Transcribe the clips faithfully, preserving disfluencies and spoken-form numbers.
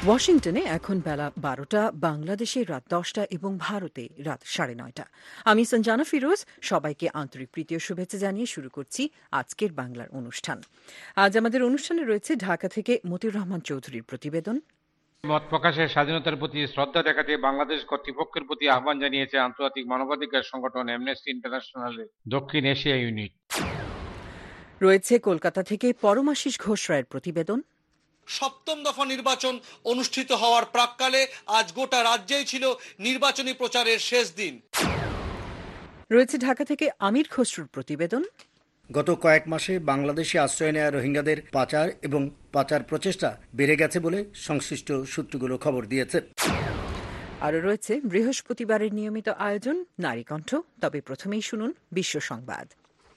ওয়াশিংটনে এখন বেলা বারোটা, বাংলাদেশে রাত দশটা এবং ভারতে রাত সাড়ে নয়টা। আমি সঞ্জানা ফিরোজ, সবাইকে আন্তরিক প্রীতি ও শুভেচ্ছা জানিয়ে শুরু করছি আজকের বাংলার অনুষ্ঠান। আজ আমাদের অনুষ্ঠানে রয়েছে ঢাকা থেকে মতিউর রহমান চৌধুরীর প্রতিবেদন। মত প্রকাশের স্বাধীনতার প্রতি শ্রদ্ধা দেখাতে বাংলাদেশ কর্তৃপক্ষের প্রতি আহ্বান জানিয়েছে আন্তর্জাতিক মানবাধিকার সংগঠন অ্যামনেস্টি ইন্টারন্যাশনালের দক্ষিণ এশিয়া ইউনিট। রয়েছে কলকাতা থেকে পরমাশিস ঘোষ রায়ের প্রতিবেদন। সপ্তম দফা নির্বাচন অনুষ্ঠিত হওয়ার প্রাক্কালে আজ গোটা রাজ্যেই ছিল নির্বাচনী প্রচারের শেষ দিন। রয়েছে ঢাকা থেকে আমির খসরুর প্রতিবেদন। গত কয়েক মাসে বাংলাদেশে আশ্রয় নেওয়া রোহিঙ্গাদের পাচার এবং পাচার প্রচেষ্টা বেড়ে গেছে বলে সংশ্লিষ্ট সূত্রগুলো খবর দিয়েছে। আরও রয়েছে বৃহস্পতিবারের নিয়মিত আয়োজন নারী কণ্ঠ। তবে প্রথমেই শুনুন বিশ্ব সংবাদ।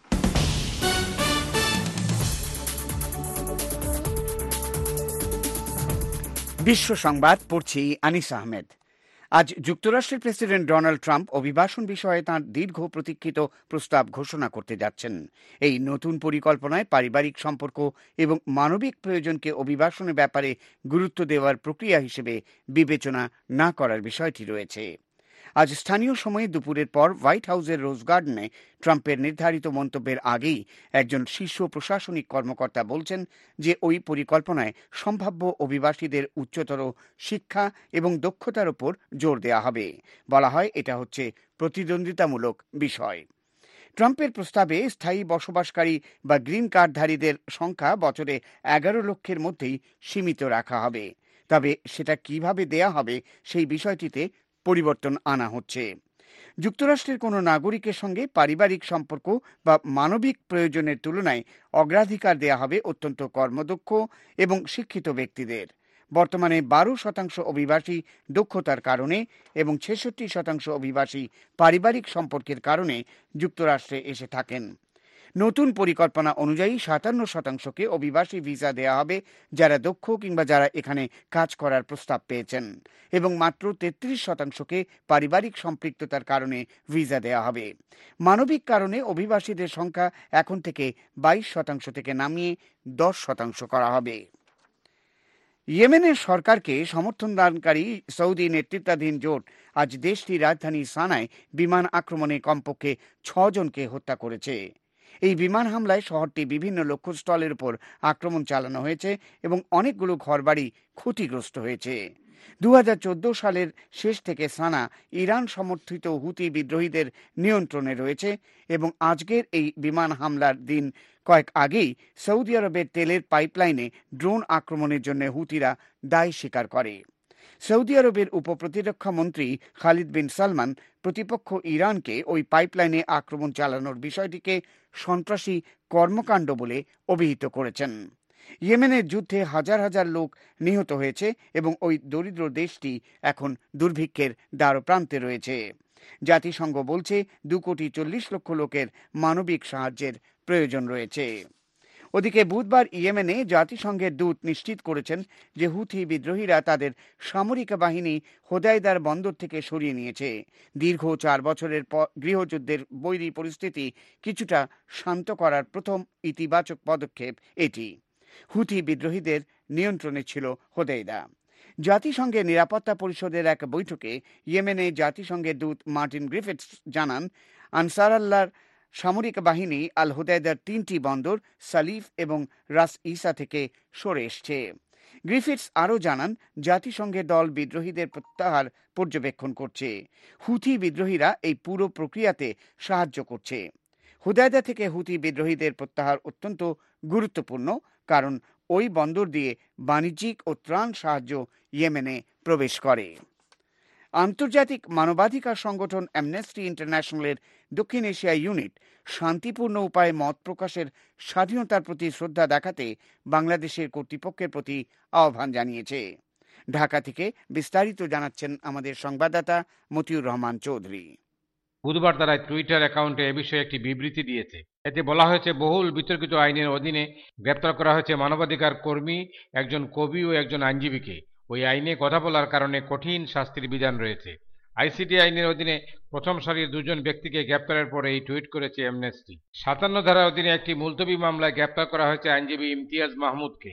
বিশ্ব সংবাদ পড়ছি আনিস আহমেদ। আজ যুক্তরাষ্ট্রের প্রেসিডেন্ট ডোনাল্ড ট্রাম্প অভিবাসন বিষয়ে তাঁর দীর্ঘ প্রতীক্ষিত প্রস্তাব ঘোষণা করতে যাচ্ছেন। এই নতুন পরিকল্পনায় পারিবারিক সম্পর্ক এবং মানবিক প্রয়োজনকে অভিবাসনের ব্যাপারে গুরুত্ব দেওয়ার প্রক্রিয়া হিসেবে বিবেচনা না করার বিষয়টি রয়েছে। আজ স্থানীয় সময়ে দুপুরের পর হোয়াইট হাউসের রোজ গার্ডেনে ট্রাম্পের নির্ধারিত মন্তব্যের আগেই একজন শীর্ষ প্রশাসনিক কর্মকর্তা বলছেন যে ওই পরিকল্পনায় সম্ভাব্য অভিবাসীদের উচ্চতর শিক্ষা এবং দক্ষতার উপর জোর দেওয়া হবে। বলা হয় এটা হচ্ছে প্রতিদ্বন্দ্বিতামূলক বিষয়। ট্রাম্পের প্রস্তাবে স্থায়ী বসবাসকারী বা গ্রিন কার্ডধারীদের সংখ্যা বছরে এগারো লক্ষের মধ্যেই সীমিত রাখা হবে। তবে সেটা কিভাবে দেয়া হবে সেই বিষয়টিতে পরিবর্তন আনা হচ্ছে। যুক্তরাষ্ট্রের কোনো নাগরিকের সঙ্গে পারিবারিক সম্পর্ক বা মানবিক প্রয়োজনের তুলনায় অগ্রাধিকার দেয়া হবে অত্যন্ত কর্মদক্ষ এবং শিক্ষিত ব্যক্তিদের। বর্তমানে বারো শতাংশ অভিবাসী দক্ষতার কারণে এবং ছেষট্টি শতাংশ অভিবাসী পারিবারিক সম্পর্কের কারণে যুক্তরাষ্ট্রে এসে থাকেন। নতুন পরিকল্পনা অনুযায়ী সাতান্ন শতাংশকে অভিবাসী ভিসা দেওয়া হবে যারা দক্ষ কিংবা যারা এখানে কাজ করার প্রস্তাব পেয়েছেন, এবং মাত্র তেত্রিশ শতাংশকে পারিবারিক সম্পৃক্ততার কারণে ভিসা দেওয়া হবে। মানবিক কারণে অভিবাসীদের সংখ্যা এখন থেকে বাইশ শতাংশ থেকে নামিয়ে দশ শতাংশ করা হবে। ইয়েমেনের সরকারকে সমর্থন দানকারী সৌদি নেতৃত্বাধীন জোট আজ দেশটির রাজধানী সানায় বিমান আক্রমণে কমপক্ষে ছজনকে হত্যা করেছে। এই বিমান হামলায় শহরটি বিভিন্ন লক্ষ্যস্থলের উপর আক্রমণ চালানো হয়েছে এবং অনেকগুলো ঘরবাড়ি ক্ষতিগ্রস্ত হয়েছে। দু হাজার চোদ্দ সালের শেষ থেকে সানা ইরান সমর্থিত হুতি বিদ্রোহীদের নিয়ন্ত্রণে রয়েছে এবং আজকের এই বিমান হামলার দিন কয়েক আগেই সৌদি আরবের তেলের পাইপলাইনে ড্রোন আক্রমণের জন্য হুতিরা দায় স্বীকার করে। সৌদি আরবের উপপ্রতিরক্ষা মন্ত্রী খালিদ বিন সালমান প্রতিপক্ষ ইরানকে ওই পাইপলাইনে আক্রমণ চালানোর বিষয়টিকে সন্ত্রাসী কর্মকাণ্ড বলে অভিহিত করেছেন। ইয়েমেনের যুদ্ধে হাজার হাজার লোক নিহত হয়েছে এবং ওই দরিদ্র দেশটি এখন দুর্ভিক্ষের দ্বারপ্রান্তে রয়েছে। জাতিসংঘ বলছে দু কোটি চল্লিশ লক্ষ লোকের মানবিক সাহায্যের প্রয়োজন রয়েছে। ওদিকে বুধবার ইয়েমেনে জাতিসংঘের দূত নিশ্চিত করেছেন যে হুথি বিদ্রোহীরা তাদের সামরিক বাহিনী হোদাইদার বন্দর থেকে সরিয়ে নিয়েছে। দীর্ঘ চার বছরের গৃহযুদ্ধের বৈরী পরিস্থিতি কিছুটা শান্ত করার প্রথম ইতিবাচক পদক্ষেপ এটি। হুথি বিদ্রোহীদের নিয়ন্ত্রণে ছিল হোদাইদা। জাতিসংঘের নিরাপত্তা পরিষদের এক বৈঠকে ইয়েমেনে জাতিসংঘের দূত মার্টিন গ্রিফিথস জানান আনসার আল্লাহর সামরিক বাহিনী আল হুদাইদার তিনটি বন্দর সালিফ এবং রাস ইসা থেকে সরে এসছে। গ্রিফিথস আরও জানান জাতিসংঘের দল বিদ্রোহীদের প্রত্যাহার পর্যবেক্ষণ করছে। হুথি বিদ্রোহীরা এই পুরো প্রক্রিয়াতে সাহায্য করছে। হুদাইদা থেকে হুথি বিদ্রোহীদের প্রত্যাহার অত্যন্ত গুরুত্বপূর্ণ, কারণ ওই বন্দর দিয়ে বাণিজ্যিক ও ত্রাণ সাহায্য ইয়েমেনে প্রবেশ করে। আন্তর্জাতিক মানবাধিকার সংগঠন অ্যামনেস্টি ইন্টারন্যাশনালের দক্ষিণ এশিয়া ইউনিট শান্তিপূর্ণ উপায়ে মত প্রকাশের স্বাধীনতার প্রতি শ্রদ্ধা দেখাতে বাংলাদেশের কর্তৃপক্ষের প্রতি আহ্বান জানিয়েছে। ঢাকা থেকে বিস্তারিত জানাচ্ছেন আমাদের সংবাদদাতা মতিউর রহমান চৌধুরী। বুধবার তারা টুইটার অ্যাকাউন্টে এ বিষয়ে একটি বিবৃতি দিয়েছে। এতে বলা হয়েছে, বহুল বিতর্কিত আইনের অধীনে গ্রেপ্তার করা হয়েছে মানবাধিকার কর্মী, একজন কবি ও একজন আইনজীবীকে। ওই আইনে কথা বলার কারণে কঠিন শাস্তির বিধান রয়েছে। আইসিটি আইনের অধীনে প্রথম সারির দুজন ব্যক্তিকে গ্রেপ্তারের পরে এই টুইট করেছে অ্যামনেস্টি। সাতান্ন ধারার অধীনে একটি মুলতবি মামলায় গ্রেপ্তার করা হয়েছে আইনজীবী ইমতিয়াজ মাহমুদকে।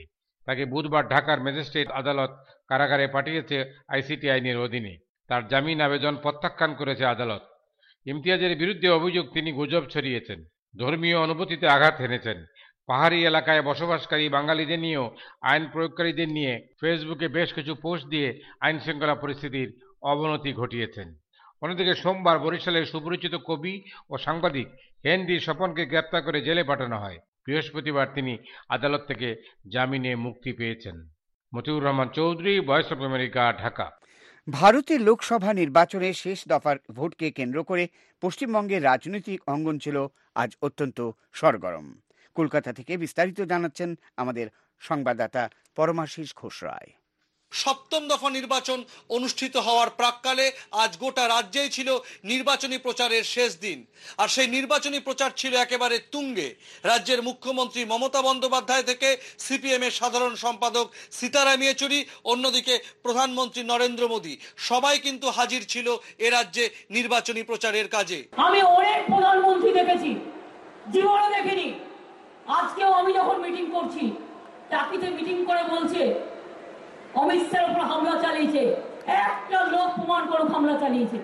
তাকে বুধবার ঢাকার ম্যাজিস্ট্রেট আদালত কারাগারে পাঠিয়েছে আইসিটি আইনের অধীনে। তার জামিন আবেদন প্রত্যাখ্যান করেছে আদালত। ইমতিয়াজের বিরুদ্ধে অভিযোগ তিনি গুজব ছড়িয়েছেন, ধর্মীয় অনুভূতিতে আঘাত হেনেছেন, পাহাড়ি এলাকায় বসবাসকারী বাঙালিদের নিয়েও আইন প্রয়োগকারীদের নিয়ে ফেসবুকে বেশ কিছু পোস্ট দিয়ে আইন শৃঙ্খলা পরিস্থিতির অবনতি ঘটিয়েছেন। অন্যদিকে সোমবার বরিশালের সুপরিচিত কবি ও সাংবাদিক হেনরি স্বপনকে গ্রেপ্তার করে জেলে পাঠানো হয়। বৃহস্পতিবার তিনি আদালত থেকে জামিনে মুক্তি পেয়েছেন। Motiur Rahman Chowdhury, voice of America, Dhaka. ভারতের লোকসভা নির্বাচনের শেষ দফার ভোটকে কেন্দ্র করে পশ্চিমবঙ্গের রাজনৈতিক অঙ্গন ছিল আজ অত্যন্ত সরগরম। কলকাতা থেকে বিস্তারিত জানাচ্ছেন আমাদের সংবাদদাতা পরমাশিস ঘোষ রায়। সপ্তম দফা নির্বাচন অনুষ্ঠিত হওয়ার প্রাক্কালে আজ গোটা রাজ্যেই ছিল নির্বাচনী প্রচারের শেষ দিন। আর সেই নির্বাচনী প্রচার ছিল একেবারে তুঙ্গে। রাজ্যের মুখ্যমন্ত্রী মমতা বন্দ্যোপাধ্যায় থেকে সিপিএম এর সাধারণ সম্পাদক সীতারাম ইয়েচুরি, অন্যদিকে প্রধানমন্ত্রী নরেন্দ্র মোদী, সবাই কিন্তু হাজির ছিল এ রাজ্যে নির্বাচনী প্রচারের কাজে। আমি অনেক প্রধানমন্ত্রী দেখেছি, জীবনে দেখিনি। আজকেও আমি যখন মিটিং করছি, টাকিতে মিটিং করে বলছে অমিত শাহের উপর হামলা চালিয়েছে, একটা লোক প্রমাণ করে হামলা চালিয়েছে।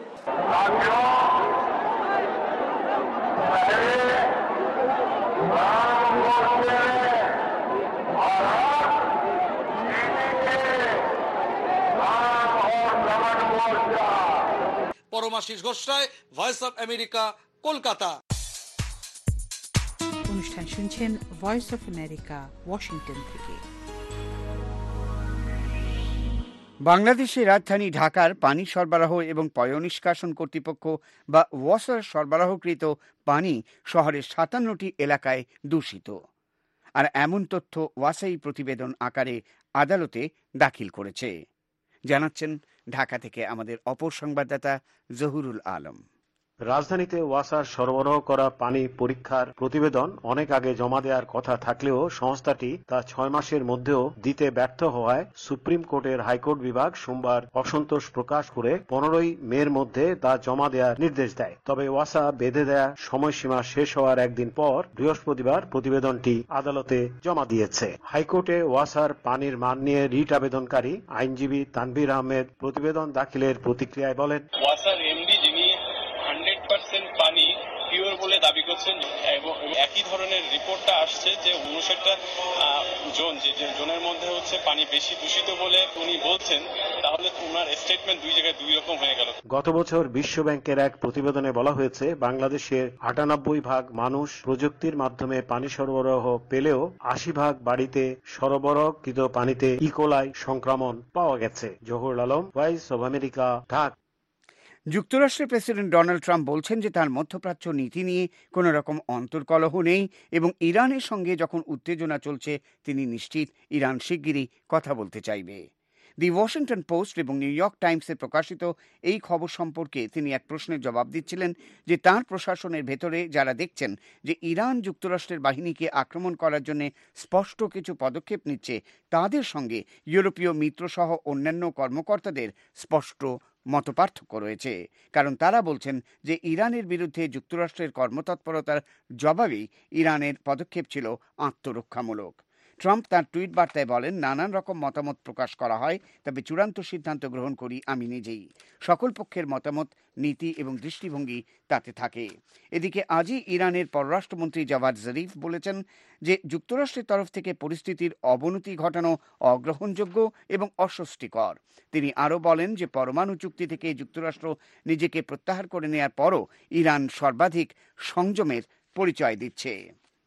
Paramashis Ghosh Roy, voice of America, Kolkata. অনুষ্ঠান শুনছেন ভয়েস অফ আমেরিকা, ওয়াশিংটন থেকে। বাংলাদেশের রাজধানী ঢাকার পানি সরবরাহ এবং পয়ঃনিষ্কাশন কর্তৃপক্ষ বা ওয়াসার সরবরাহকৃত পানি শহরের সাতান্নটি এলাকায় দূষিত। আর এমন তথ্য ওয়াসাই প্রতিবেদন আকারে আদালতে দাখিল করেছে। জানাচ্ছেন ঢাকা থেকে আমাদের অপর সংবাদদাতা জহুরুল আলম। রাজধানীতে ওয়াসার সরবরাহ করা পানি পরীক্ষার প্রতিবেদন অনেক আগে জমা দেওয়ার কথা থাকলেও সংস্থাটি তা ছয় মাসের মধ্যেও দিতে ব্যর্থ হওয়ায় সুপ্রিম কোর্টের হাইকোর্ট বিভাগ সোমবার অসন্তোষ প্রকাশ করে পনেরোই মের মধ্যে তা জমা দেওয়ার নির্দেশ দেয়। তবে ওয়াসা বেঁধে দেয়া সময়সীমা শেষ হওয়ার একদিন পর বৃহস্পতিবার প্রতিবেদনটি আদালতে জমা দিয়েছে। হাইকোর্টে ওয়াসার পানির মান নিয়ে রিট আবেদনকারী আইনজীবী তানভীর আহমেদ প্রতিবেদন দাখিলের প্রতিক্রিয়ায় বলেন, ওয়াসার এমডি যিনি হান্ড্রেড পার্সেন্ট পানি পিওর বলে দাবি করছেন এবং একই ধরনের রিপোর্টটা আসছে যে উনষাটটা জোন, যে জোনের মধ্যে হচ্ছে পানি বেশি দূষিত বলে উনি বলছেন, তাহলে ওনার স্টেটমেন্ট দুই জায়গায় দুই রকম হয়ে গেল। গত বছর বিশ্ব ব্যাংকের এক প্রতিবেদনে বলা হয়েছে বাংলাদেশের আটানব্বই ভাগ মানুষ প্রযুক্তির মাধ্যমে পানি সরবরাহ পেলেও আশি ভাগ বাড়িতে সরবরাহকৃত পানিতে ইকোলাই সংক্রমণ পাওয়া গেছে। Zahurul Alam, voice of America, Dhaka. যুক্তরাষ্ট্রের প্রেসিডেন্ট ডোনাল্ড ট্রাম্প বলছেন যে তার মধ্যপ্রাচ্য নীতি নিয়ে কোনো রকম অন্তর্কলহ নেই এবং ইরানের সঙ্গে যখন উত্তেজনা চলছে তিনি নিশ্চিত ইরান শিগগিরই কথা বলতে চাইবে। দি ওয়াশিংটন পোস্ট এবং নিউ ইয়র্ক টাইমসে প্রকাশিত এই খবর সম্পর্কে তিনি এক প্রশ্নের জবাব দিচ্ছিলেন যে তাঁর প্রশাসনের ভেতরে যারা দেখছেন যে ইরান যুক্তরাষ্ট্রের বাহিনীকে আক্রমণ করার জন্য স্পষ্ট কিছু পদক্ষেপ নিচ্ছে তাদের সঙ্গে ইউরোপীয় মিত্রসহ অন্যান্য কর্মকর্তাদের স্পষ্ট মতপার্থক্য রয়েছে, কারণ তারা বলছেন যে ইরানের বিরুদ্ধে যুক্তরাষ্ট্রের কর্মতৎপরতার জবাবেই ইরানের পদক্ষেপ ছিল আত্মরক্ষামূলক। ট্রাম্প তার টুইট বার্তায় বলেন, নানান রকম মতামত প্রকাশ করা হয়, তবে চূড়ান্ত সিদ্ধান্ত গ্রহণ করি আমি নিজেই। সকল পক্ষের মতামত, নীতি এবং দৃষ্টিভঙ্গি তাতে থাকে। এদিকে আজই ইরানের পররাষ্ট্রমন্ত্রী জাভাদ জরিফ বলেছেন যে যুক্তরাষ্ট্রের তরফ থেকে পরিস্থিতির অবনতি ঘটানো অগ্রহণযোগ্য এবং অস্বস্তিকর। তিনি আরও বলেন যে পরমাণু চুক্তি থেকে যুক্তরাষ্ট্র নিজেকে প্রত্যাহার করে নেওয়ার পরও ইরান সর্বাধিক সংযমের পরিচয় দিচ্ছে।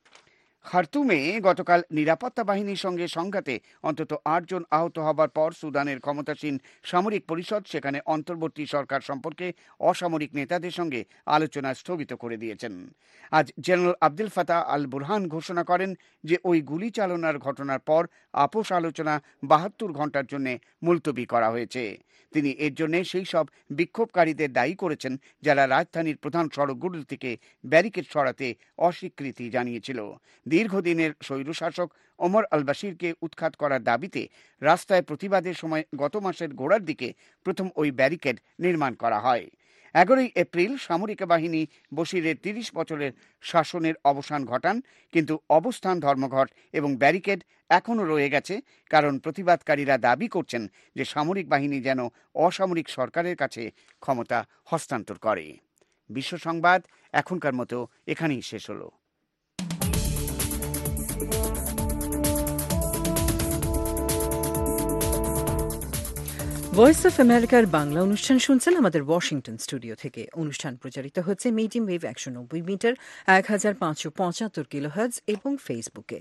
খার্তুমে গতকাল নিরাপত্তা বাহিনীর সঙ্গে সংঘাতে অন্তত আটজন আহত হবার পর সুদানের ক্ষমতাসীন সামরিক পরিষদ সেখানে অন্তর্বর্তী সরকার সম্পর্কে অসামরিক নেতাদের সঙ্গে আলোচনা স্থগিত করে দিয়েছেন। আজ general Abdul Fattah al Burhan ঘোষণা করেন যে ওই গুলি চালনার ঘটনার পর আপোষ আলোচনা বাহাত্তর ঘন্টার জন্য মুলতবি করা হয়েছে। তিনি এর জন্য সেই সব বিক্ষোভকারীদের দায়ী করেছেন যারা রাজধানীর প্রধান সড়কগুলো থেকে ব্যারিকেড সরাতে অস্বীকৃতি জানিয়েছিল। দীর্ঘদিনের স্বৈরশাসক ওমর আল বাশিরকে উৎখাত করার দাবিতে রাস্তায় প্রতিবাদের সময় গত মাসের গোড়ার দিকে প্রথম ওই ব্যারিকেড নির্মাণ করা হয়। এগারোই এপ্রিল সামরিক বাহিনী বশিরের তিরিশ বছরের শাসনের অবসান ঘটান, কিন্তু অবস্থান ধর্মঘট এবং ব্যারিকেড এখনও রয়ে গেছে, কারণ প্রতিবাদকারীরা দাবি করছেন যে সামরিক বাহিনী যেন অসামরিক সরকারের কাছে ক্ষমতা হস্তান্তর করে। বিশ্ব সংবাদ এখনকার মতো এখানেই শেষ হলো। ভয়েস অফ আমেরিকার বাংলা অনুষ্ঠান শুনছেন আমাদের ওয়াশিংটন স্টুডিও থেকে। অনুষ্ঠান প্রচারিত হচ্ছে মিডিয়াম ওয়েভ একশো নব্বই মিটার এক হাজার পাঁচশো পঁচাত্তর কিলোহার্টজ এবং ফেসবুকে।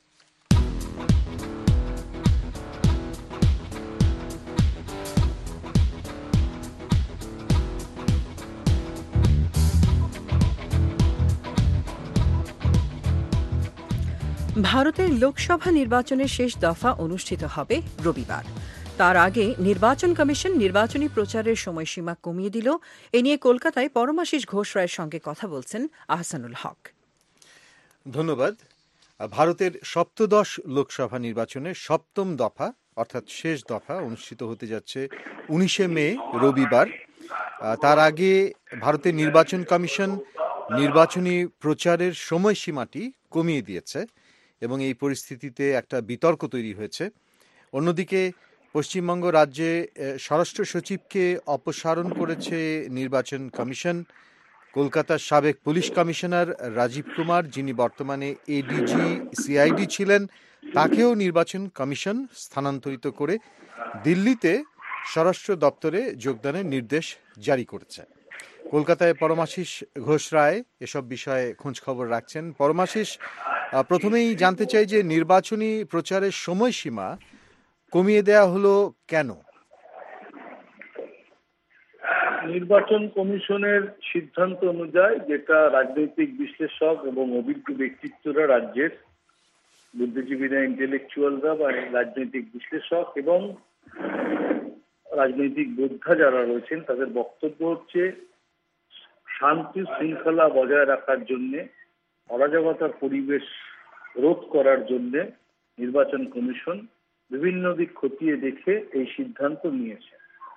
ভারতের লোকসভা নির্বাচনের শেষ দফা অনুষ্ঠিত হবে রবিবার। তার আগে নির্বাচন কমিশন নির্বাচনী প্রচারের সময়সীমা কমিয়ে দিল। এ নিয়ে কলকাতায় পরমাশিস ঘোষ রায়ের সঙ্গে কথা বলছেন আহসানুল হক। ধন্যবাদ। ভারতের সপ্তদশ লোকসভা নির্বাচনের সপ্তম দফা অর্থাৎ শেষ দফা অনুষ্ঠিত হতে যাচ্ছে উনিশে মে রবিবার। তার আগে ভারতের নির্বাচন কমিশন নির্বাচনী প্রচারের সময়সীমাটি কমিয়ে দিয়েছে এবং এই পরিস্থিতিতে একটা বিতর্ক তৈরি হয়েছে। অন্যদিকে পশ্চিমবঙ্গ রাজ্যে স্বরাষ্ট্র সচিবকে অপসারণ করেছে নির্বাচন কমিশন। কলকাতার সাবেক পুলিশ কমিশনার রাজীব কুমার, যিনি বর্তমানে এডিজি সিআইডি ছিলেন, তাকেও নির্বাচন কমিশন স্থানান্তরিত করে দিল্লিতে স্বরাষ্ট্র দপ্তরে যোগদানের নির্দেশ জারি করেছে। কলকাতায় পরমাশিস ঘোষ রায় এসব বিষয়ে খোঁজ খবর রাখছেন। পরমাশিস, প্রথমেই জানতে চাই যে নির্বাচনী প্রচারের সময়সীমা কমিয়ে দেয়া হলো কেন? নির্বাচন কমিশনের সিদ্ধান্ত অনুযায়ী, যেটা রাজনৈতিক বিশ্লেষক এবং অভিজ্ঞ ব্যক্তিত্বরা, রাজ্যের বুদ্ধিজীবীরা, ইন্টেলেকচুয়ালরা বা রাজনৈতিক বিশ্লেষক এবং রাজনৈতিক যোদ্ধা যারা রয়েছেন, তাদের বক্তব্য হচ্ছে শান্তি শৃঙ্খলা বজায় রাখার জন্যে, অরাজকতার পরিবেশ রোধ করার জন্যে নির্বাচন কমিশন বিভিন্ন দিক খতিয়ে দেখে এই সিদ্ধান্ত নিয়েছে।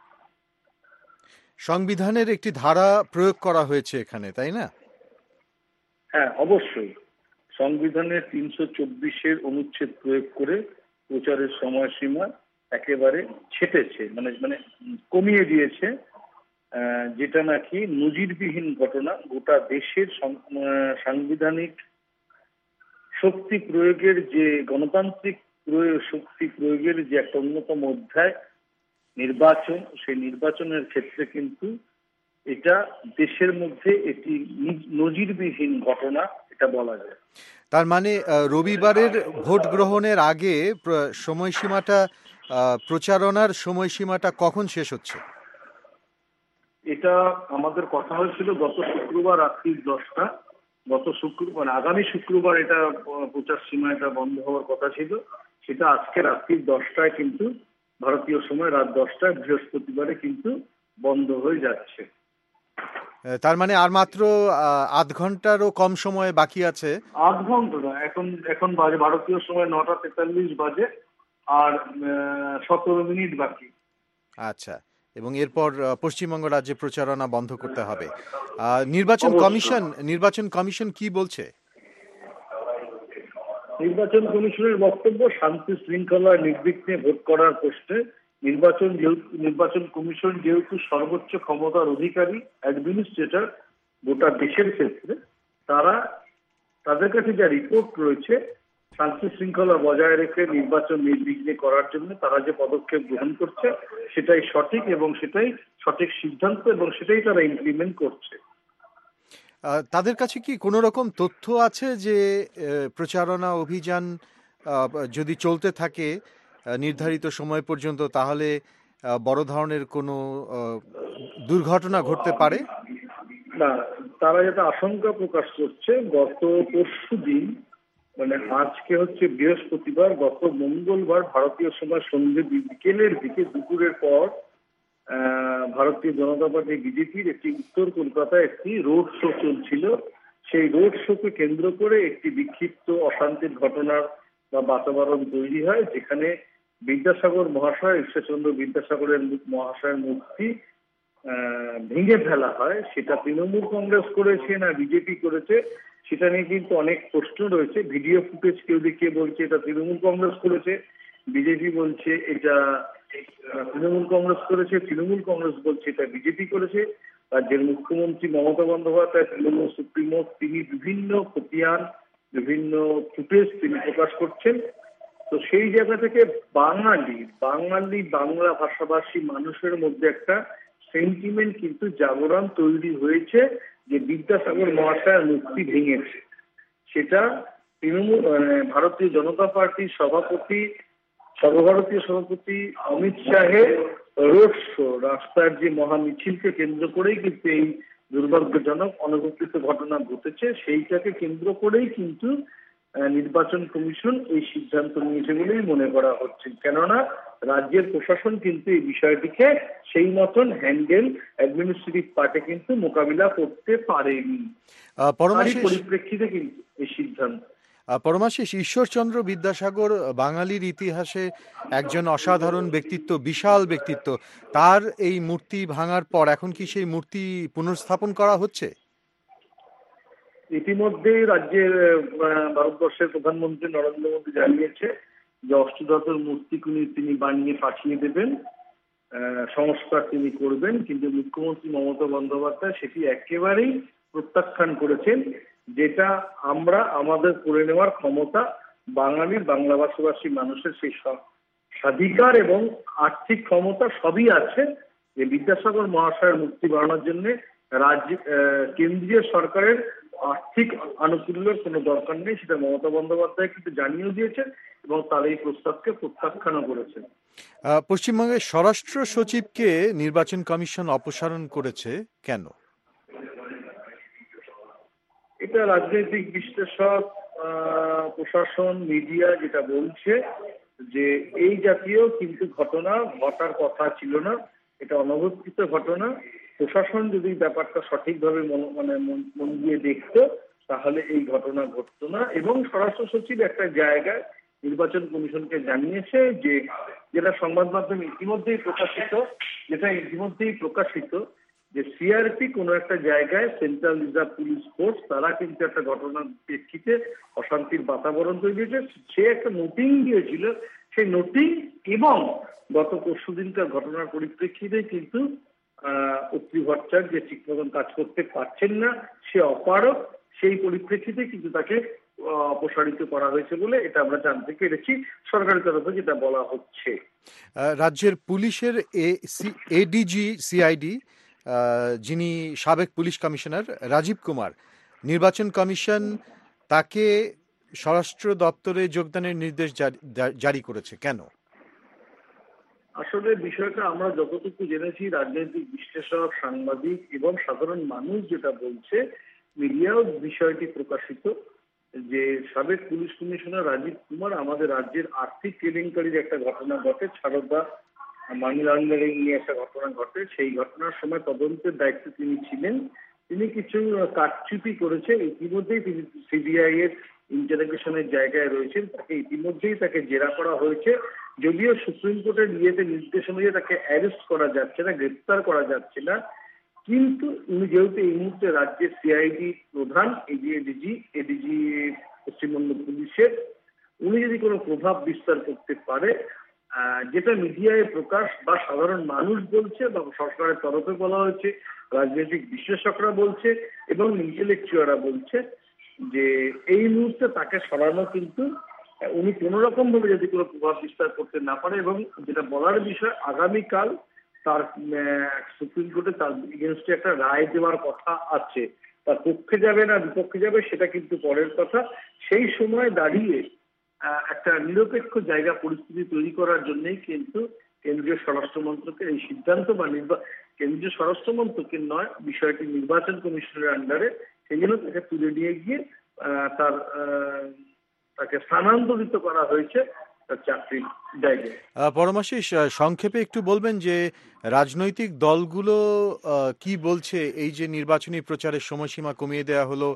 সংবিধানের একটি ধারা প্রয়োগ করা হয়েছে এখানে, তাই না? হ্যাঁ, অবশ্যই। সংবিধানের তিনশো চব্বিশের অনুচ্ছেদ প্রয়োগ করে প্রচারের সময়সীমা একেবারে ছেটেছে, মানে মানে কমিয়ে দিয়েছে, যেটা নাকি নজিরবিহীন ঘটনা। গোটা দেশের সাংবিধানিক শক্তি প্রয়োগের যে গণতান্ত্রিক শক্তি প্রয়োগের যে একটা অন্যতম অধ্যায় নির্বাচন, সেই নির্বাচনের ক্ষেত্রে কিন্তু এটা দেশের মধ্যে এটি নজিরবিহীন ঘটনা, এটা বলা যায়। তার মানে রবিবারের ভোট গ্রহণের আগে সময়সীমাটা, প্রচারণার সময়সীমাটা কখন শেষ হচ্ছে? এটা আমাদের কথা হয়েছিল গত শুক্রবার রাত্রি দশটা। গত শুক্রবার আগামী শুক্রবার এটা প্রচার সীমা এটা বন্ধ হওয়ার কথা ছিল, সেটা আজকে রাত্রি দশটায় কিন্তু ভারতীয় সময় রাত দশটায় বৃহস্পতিবারে কিন্তু বন্ধ হয়ে যাচ্ছে। তার মানে আর মাত্র আধ ঘন্টারও কম সময় বাকি আছে। আধ ঘন্টা না, এখন এখন বাজে ভারতীয় সময় নটা তেতাল্লিশ বাজে, আর সতেরো মিনিট বাকি। আচ্ছা, এবং এরপর পশ্চিমবঙ্গ রাজ্যে প্রচারণা বন্ধ করতে হবে। নির্বাচন কমিশন নির্বাচন কমিশন কি বলছে? নির্বাচন কমিশনের বক্তব্য, শান্তি শৃঙ্খলা নির্বিঘ্নে ভোট করার প্রশ্নে নির্বাচন যেহেতু নির্বাচন কমিশন যেহেতু সর্বোচ্চ ক্ষমতার অধিকারী অ্যাডমিনিস্ট্রেটর গোটা দেশের ক্ষেত্রে, তারা তাদের কাছে যা রিপোর্ট রয়েছে শান্তি শৃঙ্খলা বজায় রেখে নির্বাচন নির্বিঘ্নে করার জন্য তারা যে পদক্ষেপ গ্রহণ করছে সেটাই সঠিক এবং সেটাই সঠিক সিদ্ধান্ত এবং সেটাই তারা ইমপ্লিমেন্ট করছে। তাদের কাছে কি কোনো রকম তথ্য আছে যে প্রচারণা অভিযান যদি চলতে থাকে নির্ধারিত সময় পর্যন্ত, তাহলে বড় ধরনের কোনো দুর্ঘটনা ঘটতে পারে? না, তারা যেটা আশঙ্কা প্রকাশ করছে, গত পরশু দিন মানে আজকে হচ্ছে বৃহস্পতিবার, গত মঙ্গলবার ভারতীয় সময় সন্ধ্যে বিকেলের দিকে দুপুরের পর ভারতীয় জনতা পার্টি বিজেপির একটি উত্তর কলকাতায় একটি রোড শো চলছিল। সেই রোড শোকে কেন্দ্র করে একটি বিক্ষিপ্ত অশান্তির ঘটনার বা বাতাবরণ তৈরি হয়, যেখানে বিদ্যাসাগর মহাশয়, ঈশ্বরচন্দ্র বিদ্যাসাগরের মহাশয়ের মূর্তি আহ, ভেঙে ফেলা হয়, সেটা তৃণমূল কংগ্রেস করেছে না বিজেপি করেছে সেটা নিয়ে কিন্তু অনেক প্রশ্ন রয়েছে। ভিডিও ফুটেজ কেউ দেখিয়ে বলছে এটা তৃণমূল কংগ্রেস করেছে, বিজেপি বলছে এটা আহ, তৃণমূল কংগ্রেস করেছে, তৃণমূল কংগ্রেস বলছে এটা বিজেপি করেছে। রাজ্যের মুখ্যমন্ত্রী মমতা বন্দ্যোপাধ্যায় তৃণমূল সুপ্রিমো, তিনি বিভিন্ন খতিয়ান বিভিন্ন ফুটেজ তিনি প্রকাশ করছেন। তো সেই জায়গা থেকে বাঙালি বাঙালি বাংলা ভাষাভাষী মানুষের মধ্যে একটা সেন্টিমেন্ট কিন্তু জাগরণ তৈরি হয়েছে যে বিদ্যাসাগর মহাশয়ের মূর্তি ভেঙেছে। সেটা তৃণমূল ভারতীয় জনতা পার্টির সভাপতি সর্বভারতীয় সভাপতি অমিত শাহের রোড শো, রাস্তার যে মহা মিছিলকে কেন্দ্র করেই কিন্তু এই দুর্ভাগ্যজনক অনভিপ্রেত ঘটনা ঘটেছে। সেইটাকে কেন্দ্র করেই কিন্তু নির্বাচন কমিশন এই সিদ্ধান্ত নিয়েছে বলেই মনে করা হচ্ছে। কেননা রাজ্যের প্রশাসন কিন্তু এই বিষয়টিকে সেই মতন হ্যান্ডেল অ্যাডমিনিস্ট্রেটিভ পার্টে কিন্তু মোকাবিলা করতে পারেনি। তারই পরিপ্রেক্ষিতে কিন্তু এই সিদ্ধান্ত। পরমাশিস, ঈশ্বরচন্দ্র বিদ্যাসাগর বাঙালির ইতিহাসে একজন অসাধারণ ব্যক্তিত্ব, বিশাল ব্যক্তিত্ব। তার এই মূর্তি ভাঙার পর এখন কি সেই মূর্তি পুনর্স্থাপন করা হচ্ছে? ইতিমধ্যেই রাজ্যের ভারতবর্ষের প্রধানমন্ত্রী নরেন্দ্র মোদী জানিয়েছে যে অষ্টধাতুর মূর্তি তিনি বানিয়ে পাঠিয়ে দেবেন, সংস্কার তিনি করবেন। কিন্তু মুখ্যমন্ত্রী মমতা বন্দ্যোপাধ্যায় সেটি একেবারেই প্রত্যাখ্যান করেছেন, যেটা আমরা আমাদের করে নেওয়ার ক্ষমতা বাঙালির বাংলা ভাষাভাষী মানুষের সেই স্বাধিকার এবং আর্থিক ক্ষমতা সবই আছে যে বিদ্যাসাগর মহাশয়ের মূর্তি বানানোর জন্য রাজ্য কেন্দ্রীয় সরকারের আর্থিক আনুকূল্যের কোনো দরকার নেই। সেটা মমতা বন্দ্যোপাধ্যায় কিন্তু জানিয়েও দিয়েছেন এবং তার এই প্রস্তাবকে প্রত্যাখ্যানও করেছেন। পশ্চিমবঙ্গের স্বরাষ্ট্র সচিবকে নির্বাচন কমিশন অপসারণ করেছে কেন? এটা রাজনৈতিক বিশ্লেষক, প্রশাসন, মিডিয়া যেটা বলছে যে এই জাতীয় কিন্তু ঘটনা ঘটার কথা ছিল না, এটা অনবস্থিত ঘটনা। প্রশাসন যদি ব্যাপারটা সঠিকভাবে মানে মন দিয়ে দেখতো তাহলে এই ঘটনা ঘটতো না। এবং স্বরাষ্ট্র সচিব একটা জায়গায় নির্বাচন কমিশনকে জানিয়েছে যে যেটা সংবাদ মাধ্যমে ইতিমধ্যেই প্রকাশিত যেটা ইতিমধ্যেই প্রকাশিত যে সিআরপি কোনো একটা জায়গায়, সেন্ট্রাল রিজার্ভ পুলিশ ফোর্স, তারা কিন্তু একটা ঘটনার প্রেক্ষিতে অশান্তির বাতাবরণ তৈরি হয়েছে, সে একটা নোটিং দিয়েছিল। সেই নোটিং এবং গত পরশু দিনকার ঘটনার পরিপ্রেক্ষিতে কিন্তু আহ অত্রি ভট্টাচার্য যে ঠিক মতন কাজ করতে পারছেন না, সে অপারক, সেই পরিপ্রেক্ষিতে কিন্তু তাকে অপসারিত করা হয়েছে বলে এটা আমরা জানতে পেরেছি সরকারের তরফে যেটা বলা হচ্ছে। রাজ্যের পুলিশের এডিজি সিআইডি যিনি সাবেক পুলিশ কমিশনার রাজীব কুমার, নির্বাচন কমিশন তাকে স্বরাষ্ট্র দপ্তরে যোগদানের নির্দেশ জারি করেছে কেন? আসলে বিষয়টা আমরা যতটুকু জেনেছি, রাজনৈতিক বিশ্লেষক, সাংবাদিক এবং সাধারণ মানুষ যেটা বলছে, মিডিয়াও বিষয়টি প্রকাশিত যে সাবেক পুলিশ কমিশনার রাজীব কুমার আমাদের রাজ্যের আর্থিক কেলেঙ্কারির একটা ঘটনা ঘটে, ছাড়দা মানি লন্ডারিং নিয়ে একটা ঘটনা ঘটে। সেই ঘটনার সময় তদন্তের দায়িত্বে তিনি ছিলেন। তিনি কিছু কারচুপি করেছে, ইতিমধ্যেই তিনি সিবিআই এর ইন্টারোগেশনের জায়গায় রয়েছেন। তাকে ইতিমধ্যেই তাকে জেরা করা হয়েছে, যদিও সুপ্রিম কোর্টের ইয়েতে নির্দেশ অনুযায়ী তাকে অ্যারেস্ট করা যাচ্ছে না, গ্রেপ্তার করা যাচ্ছে না। কিন্তু উনি যেহেতু এই মুহূর্তে রাজ্যের সিআইডি প্রধান, এডিজি এডিজি পশ্চিমবঙ্গ পুলিশের, উনি যদি কোনো প্রভাব বিস্তার করতে পারে, যেটা মিডিয়ায় প্রকাশ বা সাধারণ মানুষ বলছে বা সরকারের তরফে বলা হয়েছে, রাজনৈতিক বিশ্লেষকরা বলছে এবং ইন্টেলেকচুয়ালরা বলছে যে এই মুহূর্তে তাকে সরানো কিন্তু উনি কোনো রকম ভাবে যদি কোনো প্রভাব বিস্তার করতে না পারে। এবং যেটা বলার বিষয়, আগামীকাল তার সুপ্রিম কোর্টে তার এগেনস্টে একটা রায় দেওয়ার কথা আছে। তার পক্ষে যাবে না বিপক্ষে যাবে সেটা কিন্তু পরের কথা। সেই সময় দাঁড়িয়ে একটা নিরপেক্ষ জায়গা পরিস্থিতি তৈরি করার জন্যই কিন্তু কেন্দ্রীয় স্বরাষ্ট্র মন্ত্রকের এই সিদ্ধান্ত, বা কেন্দ্রীয় স্বরাষ্ট্র মন্ত্রকের নয়, বিষয়টি নির্বাচন কমিশনের আন্ডারে, সেই জন্য তাকে তুলে নিয়ে গিয়ে তার তাকে স্থানান্তরিত করা হয়েছে তার চাকরির জায়গায়। পরমাশিস, সংক্ষেপে একটু বলবেন যে রাজনৈতিক দলগুলো কি বলছে এই যে নির্বাচনী প্রচারের সময়সীমা কমিয়ে দেওয়া হলো,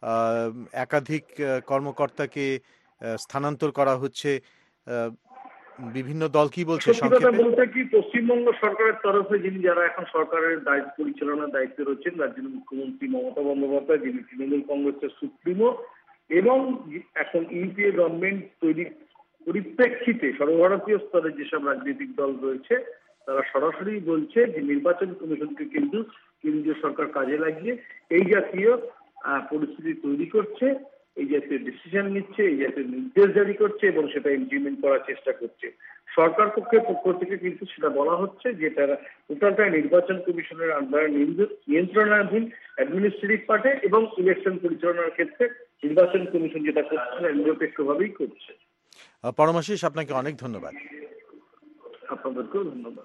একাধিক কর্মকর্তাকে স্থানান্তর করা হচ্ছে, বিভিন্ন দল কি বলছে সত্যি কথা সংক্ষেপে? বলতে কি, পশ্চিমবঙ্গ সরকারের তরফে যিনি যারা এখন সরকারের দায়িত্ব পরিচালনার দায়িত্বে রয়েছেন, রাজ্যের মুখ্যমন্ত্রী মমতা বন্দ্যোপাধ্যায়, যিনি তৃণমূল কংগ্রেসের সুপ্রিমো, এবং এখন ইউপিএ গভর্নমেন্ট তৈরি পরিপ্রেক্ষিতে সর্বভারতীয় স্তরে যেসব রাজনৈতিক দল রয়েছে তারা সরাসরি বলছে যে নির্বাচন কমিশনকে কিন্তু কেন্দ্রীয় সরকার কাজে লাগিয়ে এই জাতীয় পরিস্থিতি তৈরি করছে, এই জাতীয় ডিসিশন নিচ্ছে, এই জাতীয় নির্দেশ জারি করছে এবং সেটা ইমপ্লিমেন্ট করার চেষ্টা করছে। সরকার পক্ষের পক্ষ থেকে কিন্তু সেটা বলা হচ্ছে যে তারা টোটালটাই নির্বাচন কমিশনের আন্ডারে নিয়ন্ত্রণাধীন অ্যাডমিনিস্ট্রেটিভ পার্টে, এবং ইলেকশন পরিচালনার ক্ষেত্রে নির্বাচন কমিশন যেটা করছে নিরপেক্ষভাবেই করছে। পরমাশিস, আপনাকে অনেক ধন্যবাদ। আপনাদেরকেও ধন্যবাদ।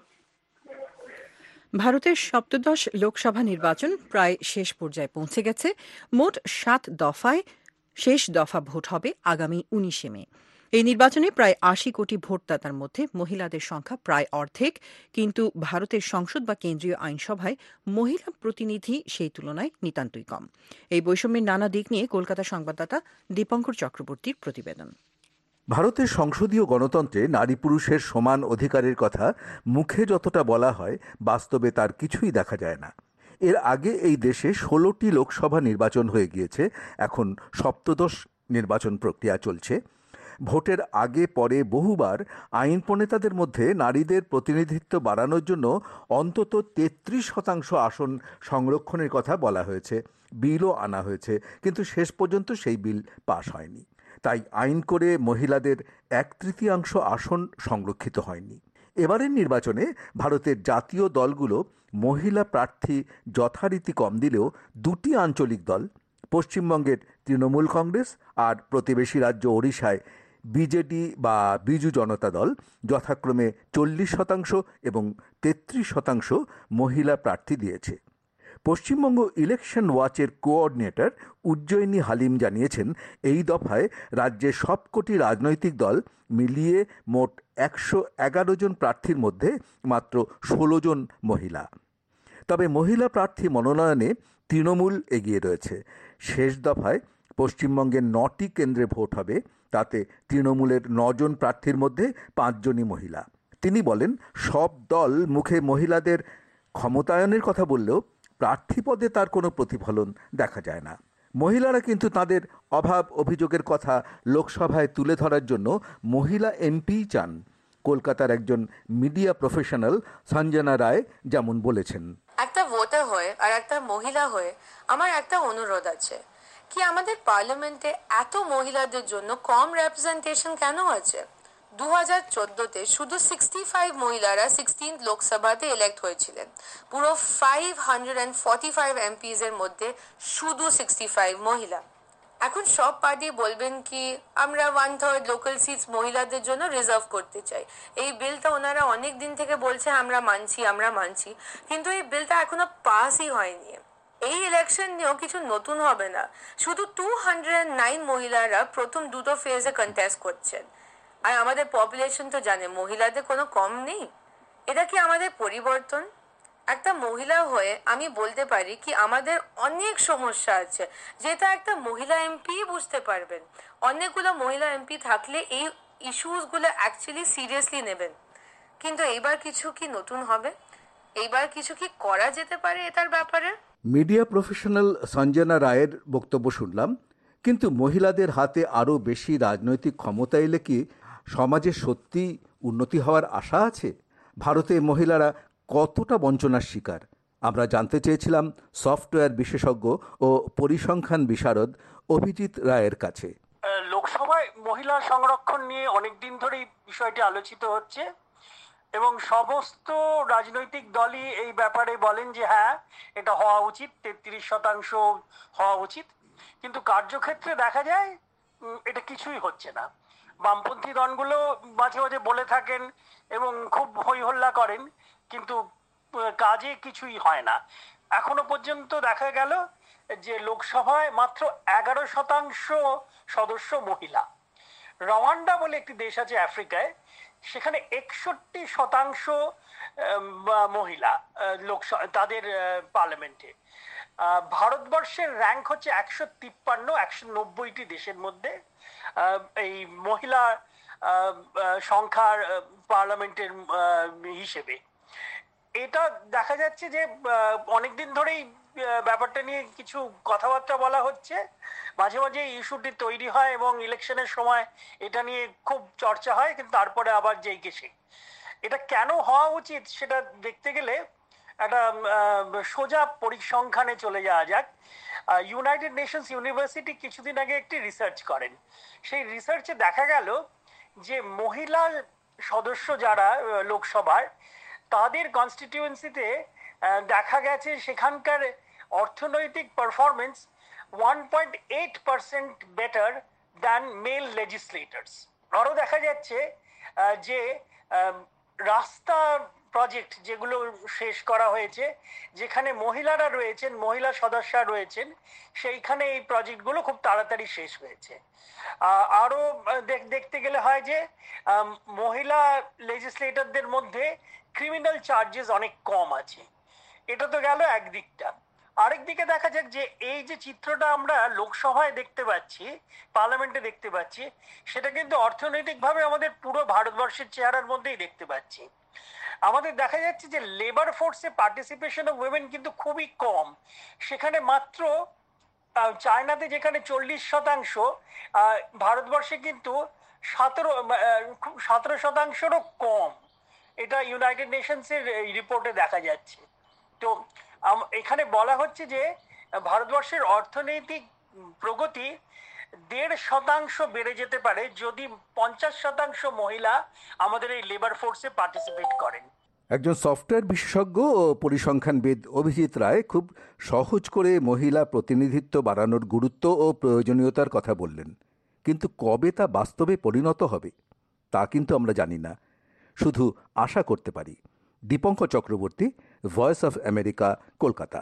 ভারতের সপ্তদশ লোকসভা নির্বাচন প্রায় শেষ পর্যায়ে পৌঁছে গেছে। মোট সাত দফায় শেষ দফা ভোট হবে আগামী উনিশে মে। এই নির্বাচনে প্রায় আশি কোটি ভোটদাতার মধ্যে মহিলাদের সংখ্যা প্রায় অর্ধেক, কিন্তু ভারতের সংসদ বা কেন্দ্রীয় আইনসভায় মহিলা প্রতিনিধি সেই তুলনায় নিতান্তই কম। এই বৈষম্যের নানা দিক নিয়ে কলকাতা সংবাদদাতা দীপঙ্কর চক্রবর্তীর প্রতিবেদন। ভারতের সংসদীয় গণতন্ত্রে নারী পুরুষের সমান অধিকারের কথা মুখে যতটা বলা হয়, বাস্তবে তার কিছুই দেখা যায় না। এর আগে এই দেশে ষোলোটি লোকসভা নির্বাচন হয়ে গিয়েছে, এখন সপ্তদশ নির্বাচন প্রক্রিয়া চলছে। ভোটের আগে পরে বহুবার আইন প্রণেতাদের মধ্যে নারীদের প্রতিনিধিত্ব বাড়ানোর জন্য অন্তত তেত্রিশ শতাংশ আসন সংরক্ষণের কথা বলা হয়েছে, বিলও আনা হয়েছে, কিন্তু শেষ পর্যন্ত সেই বিল পাশ হয়নি। তাই আইন করে মহিলাদের এক তৃতীয়াংশ আসন সংরক্ষিত হয়নি। এবারের নির্বাচনে ভারতের জাতীয় দলগুলো মহিলা প্রার্থী যথারীতি কম দিলেও দুটি আঞ্চলিক দল, পশ্চিমবঙ্গের তৃণমূল কংগ্রেস আর প্রতিবেশী রাজ্য ওড়িশায় বিজেডি বা বিজু জনতা দল যথাক্রমে চল্লিশ শতাংশ এবং তেত্রিশ শতাংশ মহিলা প্রার্থী দিয়েছে। পশ্চিমবঙ্গ ইলেকশন ওয়াচের কোঅর্ডিনেটর উজ্জয়িনী হালিম জানিয়েছেন, এই দফায় রাজ্যের সবকটি রাজনৈতিক দল মিলিয়ে মোট একশো এগারো জন প্রার্থীর মধ্যে মাত্র ষোলো জন মহিলা। তবে মহিলা প্রার্থী মনোনয়নে তৃণমূল এগিয়ে রয়েছে। শেষ দফায় পশ্চিমবঙ্গের নটি কেন্দ্রে ভোট হবে, তাতে তৃণমূলের নজন প্রার্থীর মধ্যে পাঁচজনই মহিলা। তিনি বলেন, সব দল মুখে মহিলাদের ক্ষমতায়নের কথা বললেও প্রার্থী পদে তার কোনো প্রতিফলন দেখা যায় না। মহিলারা কিন্তু তাদের অভাব অভিযোগের কথা লোকসভায় তুলে ধরার জন্য মহিলা এমপি চান। কলকাতার একজন মিডিয়া প্রফেশনাল সঞ্জনা রায় যেমন বলেছেন, একটা ভোটার হয়ে আর একটা মহিলা হয়ে আমার একটা অনুরোধ আছে কি আমাদের পার্লামেন্টে এত মহিলাদের জন্য কম রেপ্রেজেন্টেশন কেন আছে? দু হাজার চোদ্দতে শুধু সিক্সটি ফাইভ মহিলারা সিক্সটিন্থ লোকসভাতে ইলেক্ট হয়েছিলেন। পুরো five hundred and forty five MPs এর মধ্যে শুধু সিক্সটি ফাইভ মহিলা। এখন সব পার্টি বলবেন কি আমরা ওয়ান থার্ড লোকাল সিটস মহিলাদের জন্য রিজার্ভ করতে চাই। এই বিলটা ওনারা অনেক দিন থেকে বলছে আমরা মানছি আমরা মানছি, কিন্তু এই বিলটা এখনো পাসই হয়নি। এই ইলেকশন নিয়েও কিছু নতুন হবে না, শুধু টু হান্ড্রেড নাইন মহিলারা প্রথম দুটো ফেজে কন্টেস্ট করছেন। আর আমাদের পপুলেশন তো জানে মহিলাদের কোনো কম নেই। এটা কি আমাদের পরিবর্তন? একটা মহিলা হয়ে আমি বলতে পারি কি আমাদের অনেক সমস্যা আছে, যেটা একটা মহিলা এমপি বুঝতে পারবেন। অনেকগুলো মহিলা এমপি থাকলে এই ইস্যুসগুলো অ্যাকচুয়ালি সিরিয়াসলি নেবেন। কিন্তু এইবার কিছু কি নতুন হবে? এইবার কিছু কি করা যেতে পারে এটার ব্যাপারে? মিডিয়া প্রফেশনাল সঞ্জনা রায়ের বক্তব্য শুনলাম, কিন্তু মহিলাদের হাতে আরও বেশি রাজনৈতিক ক্ষমতা এলে কি সমাজে সত্যি উন্নতি হওয়ার আশা আছে? ভারতে মহিলারা কতটা বঞ্চনার শিকার আমরা জানতে চেয়েছিলাম সফটওয়্যার বিশেষজ্ঞ ও পরিসংখ্যান বিশারদ অভিজিৎ রায়ের কাছে। লোকসভায় মহিলা সংরক্ষণ নিয়ে অনেকদিন ধরেই বিষয়টি আলোচিত হচ্ছে এবং সমস্ত রাজনৈতিক দলই এই ব্যাপারে বলেন যে হ্যাঁ এটা হওয়া উচিত, তেত্রিশ শতাংশ হওয়া উচিত। কিন্তু কার্যক্ষেত্রে দেখা যায় এটা কিছুই হচ্ছে না। বামপন্থী দলগুলো মাঝে মাঝে বলে থাকেন এবং খুব হই হল্লা করেন, কিন্তু কাজে কিছুই হয় না। এখনো পর্যন্ত দেখা গেল যে লোকসভায় মাত্র এগারো শতাংশ সদস্য মহিলা। রওয়ান্ডা বলে একটি দেশ আছে আফ্রিকায়, সেখানে একষট্টি শতাংশ মহিলা লোকসভা তাদের পার্লামেন্টে। ভারতবর্ষের র্যাঙ্ক হচ্ছে একশো তিপ্পান্ন একশো নব্বইটি দেশের মধ্যে এই মহিলা সংখ্যার পার্লামেন্টের হিসেবে। এটা দেখা যাচ্ছে যে অনেকদিন ধরেই ব্যাপারটা নিয়ে কিছু কথাবার্তা বলা হচ্ছে, মাঝে মাঝে ইস্যুটি তৈরি হয় এবং ইলেকশনের সময় এটা নিয়ে খুব চর্চা হয়, কিন্তু তারপরে আবার যেই কে সেই। এটা কেন হওয়া উচিত সেটা দেখতে গেলে একটা সোজা পরিসংখ্যানে চলে যাওয়া যাক। ইউনাইটেড নেশনস ইউনিভার্সিটি কিছুদিন আগে একটি রিসার্চ করেন। সেই রিসার্চে দেখা গেল যে মহিলা সদস্য যারা লোকসভার, তাদের কনস্টিটিউয়েন্সিতে দেখা গেছে সেখানকার অর্থনৈতিক performance one point eight percent better than male legislators. আরও দেখা যাচ্ছে যে রাস্তা প্রজেক্ট যেগুলো শেষ করা হয়েছে, যেখানে মহিলারা রয়েছেন, মহিলা সদস্যরা রয়েছেন, সেইখানে এই প্রজেক্টগুলো খুব তাড়াতাড়ি শেষ হয়েছে। আরও দেখতে গেলে হয় যে মহিলা লেজিসলেটরদের মধ্যে ক্রিমিনাল চার্জেস অনেক কম আছে। এটা তো গেল একদিকটা। আরেক দিকে দেখা যাক যে এই যে চিত্রটা আমরা লোকসভায় দেখতে পাচ্ছি, পার্লামেন্টে দেখতে পাচ্ছি, সেটা কিন্তু অর্থনৈতিকভাবে আমাদের পুরো ভারতবর্ষের চেহারার মধ্যেই দেখতে পাচ্ছি। আমাদের দেখা যাচ্ছে যে লেবার ফোর্সে পার্টিসিপেশন অফ উইমেন কিন্তু খুবই কম। সেখানে মাত্র চায়নাতে যেখানে চল্লিশ শতাংশ, ভারতবর্ষে কিন্তু সতেরো সতেরো শতাংশেরও কম। এটা ইউনাইটেড নেশনসের রিপোর্টে দেখা যাচ্ছে। তো এখানে বলা হচ্ছে যে ভারতবর্ষের অর্থনৈতিক প্রগতি দেড় শতাংশ বেড়ে যেতে পারে যদি পঞ্চাশ শতাংশ মহিলা আমাদের এই লেবার ফোর্সে পার্টিসিপেট করেন। একজন সফটওয়্যার বিশেষজ্ঞ ও পরিসংখ্যানবিদ অভিজিৎ রায় খুব সহজ করে মহিলা প্রতিনিধিত্ব বাড়ানোর গুরুত্ব ও প্রয়োজনীয়তার কথা বললেন, কিন্তু কবে তা বাস্তবে পরিণত হবে তা কিন্তু আমরা জানি না, শুধু আশা করতে পারি। Dipankar Chakraborty, voice of America, Kolkata.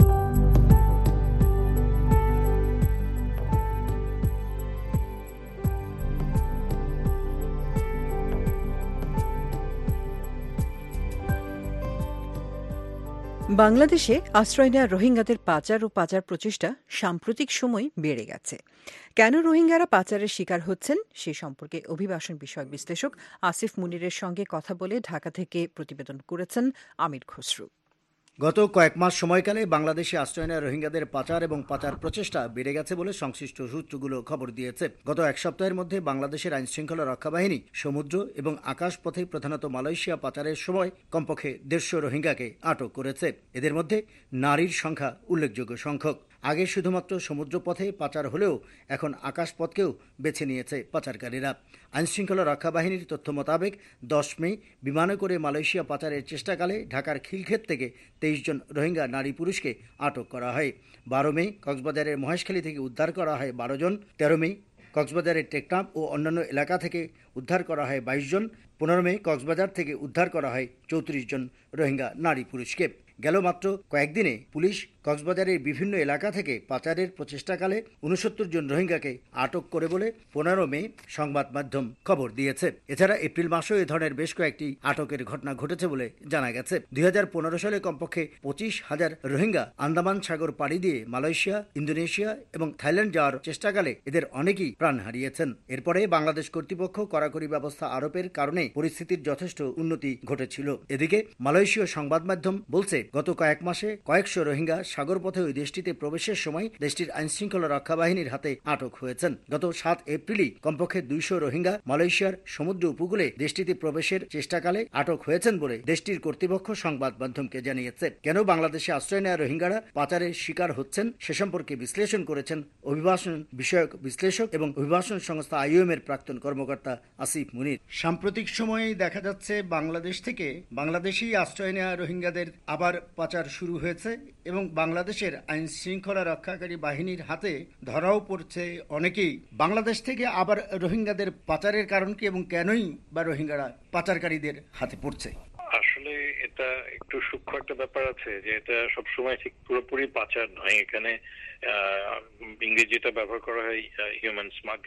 বাংলাদেশে আশ্রয় নেওয়া রোহিঙ্গাদের পাচার ও পাচার প্রচেষ্টা সাম্প্রতিক সময় বেড়ে গেছে। কেন রোহিঙ্গারা পাচারের শিকার হচ্ছেন সে সম্পর্কে অভিবাসন বিষয়ক বিশ্লেষক আসিফ মুনিরের সঙ্গে কথা বলে ঢাকা থেকে প্রতিবেদন করেছেন আমির খসরু। গত কয়েক মাস সময়কালে বাংলাদেশে আশ্রয় নেওয়া রোহিঙ্গাদের পাচার এবং পাচার প্রচেষ্টা বেড়ে গেছে বলে সংশ্লিষ্ট সূত্রগুলো খবর দিয়েছে। গত এক সপ্তাহের মধ্যে বাংলাদেশের আইনশৃঙ্খলা রক্ষা বাহিনী সমুদ্র এবং আকাশপথে প্রধানত মালয়েশিয়া পাচারের সময় কমপক্ষে দেড়শো রোহিঙ্গাকে আটক করেছে। এদের মধ্যে নারীর সংখ্যা উল্লেখযোগ্য সংখ্যক। আগে শুধুমাত্র সমুদ্রপথে পাচার হলেও এখন আকাশপথকেও বেছে নিয়েছে পাচারকারীরা। আইনশৃঙ্খলা রক্ষা বাহিনীর তথ্য মোতাবেক দশ মে বিমানে করে মালয়েশিয়া পাচারের চেষ্টাকালে ঢাকার খিলক্ষেত থেকে তেইশ জন রোহিঙ্গা নারী পুরুষকে আটক করা হয়। বারো মে কক্সবাজারের মহেশখালী থেকে উদ্ধার করা হয় বারো জন। তেরো মে কক্সবাজারের টেকনাফ ও অন্যান্য এলাকা থেকে উদ্ধার করা হয় বাইশ জন। পনেরো মে কক্সবাজার থেকে উদ্ধার করা হয় চৌত্রিশ জন রোহিঙ্গা নারী পুরুষকে। গেল মাত্র কয়েকদিনে পুলিশ কক্সবাজারের বিভিন্ন এলাকা থেকে পাচারের প্রচেষ্টাকালে উনসত্তর জন রোহিঙ্গাকে আটক করে বলে পনেরো মে সংবাদ মাধ্যম খবর দিয়েছে। এছাড়া এপ্রিল মাসেও এ ধরনের বেশ কয়েকটি আটকের ঘটনা ঘটেছে বলে জানা গেছে। দুই হাজার পনেরো সালে কমপক্ষে পঁচিশ হাজার রোহিঙ্গা আন্দামান সাগর পাড়ি দিয়ে মালয়েশিয়া, ইন্দোনেশিয়া এবং থাইল্যান্ড যাওয়ার চেষ্টাকালে এদের অনেকেই প্রাণ হারিয়েছেন। এরপরে বাংলাদেশ কর্তৃপক্ষ কড়াকড়ি ব্যবস্থা আরোপের কারণে পরিস্থিতির যথেষ্ট উন্নতি ঘটেছিল। এদিকে মালয়েশীয় সংবাদ মাধ্যম বলছে গত কয়েক মাসে কয়েকশো রোহিঙ্গা সাগরপথে ওই দেশটিতে প্রবেশের সময় দেশটির আইনশৃঙ্খলা রক্ষা বাহিনীর হাতে আটক হয়েছেন। গত সাত এপ্রিলই কমপক্ষে দুইশো রোহিঙ্গা মালয়েশিয়ার সমুদ্র উপকূলে দেশটিতে প্রবেশের চেষ্টাকালে আটক হয়েছেন বলে দেশটির কর্তৃপক্ষ সংবাদ মাধ্যমকে জানিয়েছে। কেন বাংলাদেশে আশ্রয় নেওয়া রোহিঙ্গারা পাচারের শিকার হচ্ছেন সে সম্পর্কে বিশ্লেষণ করেছেন অভিবাসন বিষয়ক বিশ্লেষক এবং অভিবাসন সংস্থা আইওএম এর প্রাক্তন কর্মকর্তা আসিফ মুনির। সাম্প্রতিক সময়ে দেখা যাচ্ছে বাংলাদেশ থেকে বাংলাদেশেই আশ্রয় নেওয়া রোহিঙ্গাদের আবার পাচার শুরু হয়েছে এবং বাংলাদেশের আইন শৃঙ্খলা রক্ষাকারী বাহিনীর হাতে ধরাও পড়ছে অনেকেই। বাংলাদেশ থেকে আবার রোহিঙ্গাদের পাচারের কারণ কি এবং কেনই বা রোহিঙ্গারা পাচারকারীদের হাতে পড়ছে? আসলে এটা একটু সূক্ষ্ম একটা ব্যাপার আছে যে এটা সবসময় ঠিক পুরোপুরি পাচার নয়। এখানে ইংরেজিটা ব্যবহার করা হয় হিউম্যান স্মাগলিং।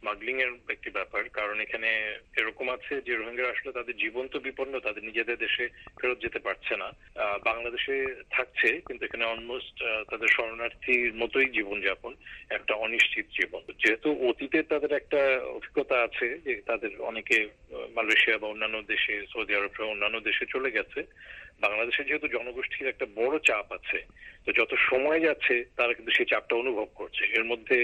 স্মাগলিং এর একটি ব্যাপার, কারণ এখানে এরকম আছে যে রোহিঙ্গারা আসলে তাদের জীবন তো বিপন্ন, তাদের নিজেদের দেশে ফেরত যেতে পারছে না, বাংলাদেশে থাকছে, কিন্তু এখানে অলমোস্ট তাদের শরণার্থীর মতোই জীবনযাপন, একটা অনিশ্চিত জীবন। যেহেতু অতীতে তাদের একটা অভিজ্ঞতা আছে যে তাদের অনেকে মালয়েশিয়া বা অন্যান্য দেশে, সৌদি আরব সহ অন্যান্য দেশে চলে গেছে, বাংলাদেশে যেহেতু জনগোষ্ঠীর একটা বড় চাপ আছে, তো যত সময় যাচ্ছে তারা কিন্তু সেই চাপটা অনুভব করছে। এর মধ্যে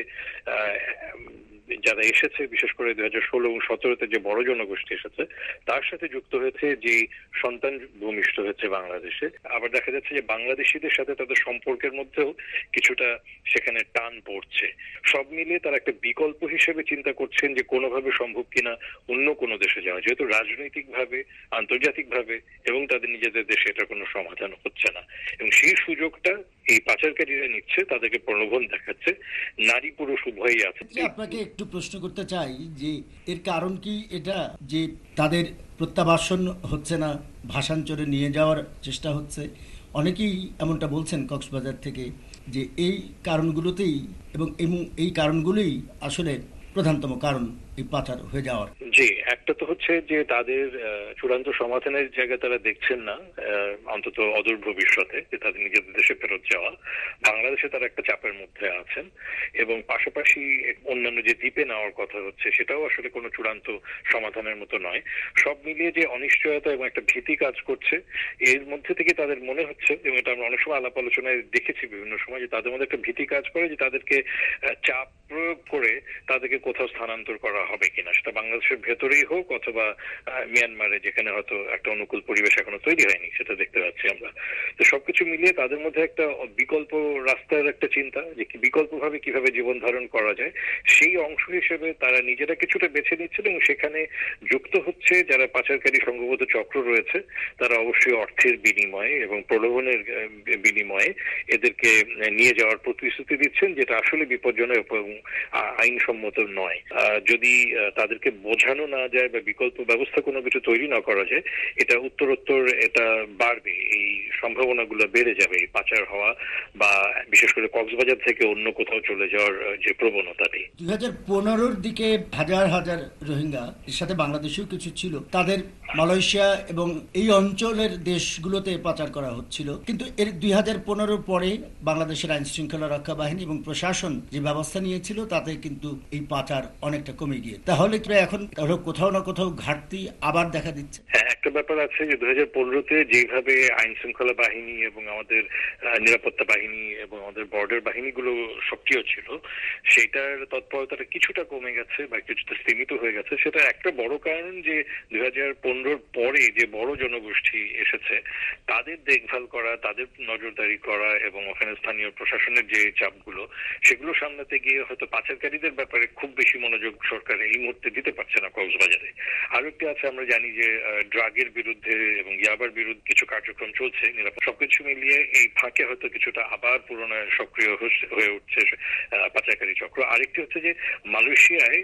যারা এসেছে, বিশেষ করে দুই হাজার ষোলো এবং সতেরোতে যে বড় জনগোষ্ঠী এসেছে, তার সাথে যুক্ত হয়েছে যে সন্তান ভূমিষ্ঠ হয়েছে বাংলাদেশে। আবার দেখা যাচ্ছে যে বাংলাদেশিদের সাথে তাদের সম্পর্কের মধ্যেও কিছুটা সেখানে টান পড়ছে। সব মিলিয়ে তারা একটা বিকল্প হিসেবে চিন্তা করছেন যে কোনোভাবে সম্ভব কিনা অন্য কোনো দেশে যাওয়া, যেহেতু রাজনৈতিকভাবে, আন্তর্জাতিকভাবে এবং তাদের নিজেদের দেশে এটা কোনো সমাধান হচ্ছে না, এবং সেই সুযোগটা এই পাচারকারীরা নিচ্ছে, তাদেরকে প্রলোভন দেখাচ্ছে। নারী পুরুষ উভয়ই আছে। আপনাকে একটু প্রশ্ন করতে চাই যে এর কারণ কি এটা যে তাদের প্রত্যাবাসন হচ্ছে না, ভাষান্তরে নিয়ে যাওয়ার চেষ্টা হচ্ছে? অনেকেই এমনটা বলছেন কক্সবাজার থেকে যে এই কারণগুলোতেই এবং এই কারণগুলোই আসলে প্রধানতম কারণ এই পাচার হয়ে যাওয়ার। জি, একটা তো হচ্ছে যে তাদের চূড়ান্ত সমাধানের জায়গা তারা দেখছেন না, অন্তত অদূর ভবিষ্যতে, যে তাদের নিজেদের দেশে ফেরত যাওয়া। বাংলাদেশে তারা একটা চাপের মধ্যে আছেন, এবং পাশাপাশি অন্যান্য যে দ্বীপে নেওয়ার কথা হচ্ছে সেটাও আসলে কোনো চূড়ান্ত সমাধানের মতো নয়। সব মিলিয়ে যে অনিশ্চয়তা এবং একটা ভীতি কাজ করছে, এর মধ্যে থেকে তাদের মনে হচ্ছে, এবং এটা আমরা অনেক সময় আলাপ আলোচনায় দেখেছি বিভিন্ন সময়, যে তাদের মধ্যে একটা ভীতি কাজ করে যে তাদেরকে চাপ প্রয়োগ করে তাদেরকে কোথাও স্থানান্তর করা হবে কিনা, সেটা বাংলাদেশের ভেতরেই হোক অথবা মিয়ানমারে, যেখানে হয়তো একটা অনুকূল পরিবেশ এখনো তৈরি হয়নি, সেটা দেখতে পাচ্ছি আমরা। তো সবকিছু মিলিয়ে তাদের মধ্যে একটা বিকল্প রাস্তার একটা চিন্তা, যে কি বিকল্প ভাবে কিভাবে জীবন ধারণ করা যায়, সেই অংশ হিসেবে তারা নিজেরা কিছুটা বেছে নিচ্ছেন, এবং সেখানে যুক্ত হচ্ছে যারা পাচারকারী সংঘবদ্ধ চক্র রয়েছে, তারা অবশ্যই অর্থের বিনিময়ে এবং প্রলোভনের বিনিময়ে এদেরকে নিয়ে যাওয়ার প্রতিশ্রুতি দিচ্ছেন, যেটা আসলে বিপজ্জনক এবং আইনসম্মত নয়। যদি তাদেরকে বোঝানো না যায় বা বিকল্প ব্যবস্থা কোনো কিছু তৈরি না করা যায়, এটা উত্তরোত্তর এটা বাড়বে, এই সম্ভাবনাগুলো বেড়ে যাবে এই পাচার হওয়া, বা বিশেষ করে কক্সবাজার থেকে অন্য কোথাও চলে যাওয়ার যে প্রবণতাটি। দুই হাজার পনেরোর দিকে হাজার হাজার রোহিঙ্গা, এর সাথে বাংলাদেশেও কিছু ছিল, তাদের মালয়েশিয়া এবং এই অঞ্চলের দেশগুলোতে পাচার করা হচ্ছিল, কিন্তু এর দুই হাজার পনেরোর পরে বাংলাদেশের আইন শৃঙ্খলা রক্ষা বাহিনী এবং প্রশাসন যে ব্যবস্থা নিয়েছিল তাতে কিন্তু এই পাচার অনেকটা কমে গিয়ে, তাহলে এখন কোথাও না কোথাও ঘাটতি আবার দেখা দিচ্ছে। হ্যাঁ, একটা ব্যাপার আছে যে দুই হাজার পনেরোতে যেভাবে আইন শৃঙ্খলা বাহিনী এবং আমাদের নিরাপত্তা বাহিনী এবং আমাদের বর্ডার বাহিনীগুলো সক্রিয় ছিল, সেটার তৎপরতাটা কিছুটা কমে গেছে বা কিছুটা সীমিত হয়ে গেছে। সেটা একটা বড় কারণ যে দুই হাজার পনেরোর পরে যে বড় জনগোষ্ঠী এসেছে, তাদের দেখভাল করা, তাদের নজরদারি করা এবং ওখানে স্থানীয় প্রশাসনের যে চাপগুলো, সেগুলো সামলাতে গিয়ে হয়তো পাচারকারীদের ব্যাপারে খুব বেশি মনোযোগ সরকার এই মুহূর্তে দিতে পারছে না কক্সবাজারে। আরো একটি আছে, আমরা জানি যে ড্রাগের বিরুদ্ধে এবং ইয়াবার বিরুদ্ধে কিছু কার্যক্রম চলছে, সবকিছু মিলিয়ে এই ফাঁকে হয়তো কিছুটা আবার পুরোনায় সক্রিয় হয়ে উঠছে পাচারকারী চক্র। আরেকটি হচ্ছে যে মালয়েশিয়ায়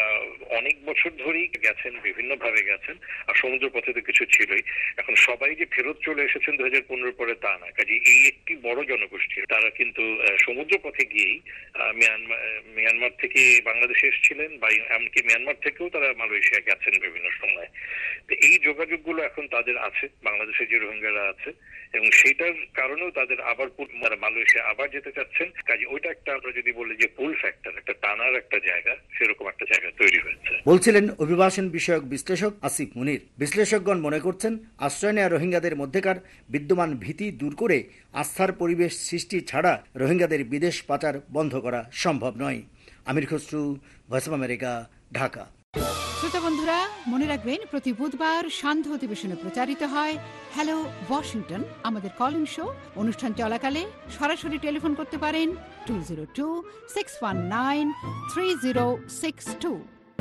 অনেক বছর ধরেই গেছেন, বিভিন্ন ভাবে গেছেন, আর সমুদ্র পথে তো কিছু ছিলই। এখন সবাই যে ফেরত চলে এসেছেন দুই হাজার পনেরো পরে তা না, কাজে এই একটি বড় জনগোষ্ঠী, তারা কিন্তু সমুদ্র পথে গিয়েই মিয়ানমার মিয়ানমার থেকে বাংলাদেশে এসেছিলেন, বা এমনকি মিয়ানমার থেকেও তারা মালয়েশিয়া গেছেন বিভিন্ন সময়। তো এই যোগাযোগগুলো এখন তাদের আছে, বাংলাদেশে যে রোহিঙ্গারা আছে, এবং সেটার কারণেও তাদের আবার মালয়েশিয়া আবার যেতে চাচ্ছেন। কাজে ওইটা একটা, আমরা যদি বলি যে পুল ফ্যাক্টর, একটা টানার একটা জায়গা, সেরকম একটা জায়গা তৈরি হয়েছে। বলছিলেন অভিবাসন বিষয়ক বিশ্লেষক আসিফ মুনির। বিশ্লেষকগণ মনে করছেন, আশ্রয় নেওয়া রোহিঙ্গাদের মধ্যেকার বিদ্যমান ভীতি দূর করে আস্থার পরিবেশ সৃষ্টি ছাড়া রোহিঙ্গাদের বিদেশ পাচার বন্ধ করা সম্ভব নয়। Amir Khasru, voice of America, Dhaka. শ্রোতা বন্ধুরা, মনে রাখবেন, প্রতি বুধবার সান্ধ্য অধিবেশনে প্রচারিত হয় হ্যালো ওয়াশিংটন, আমাদের কলিং শো। অনুষ্ঠান চলাকালে সরাসরি টেলিফোন করতে পারেন two zero two six one nine three zero six two.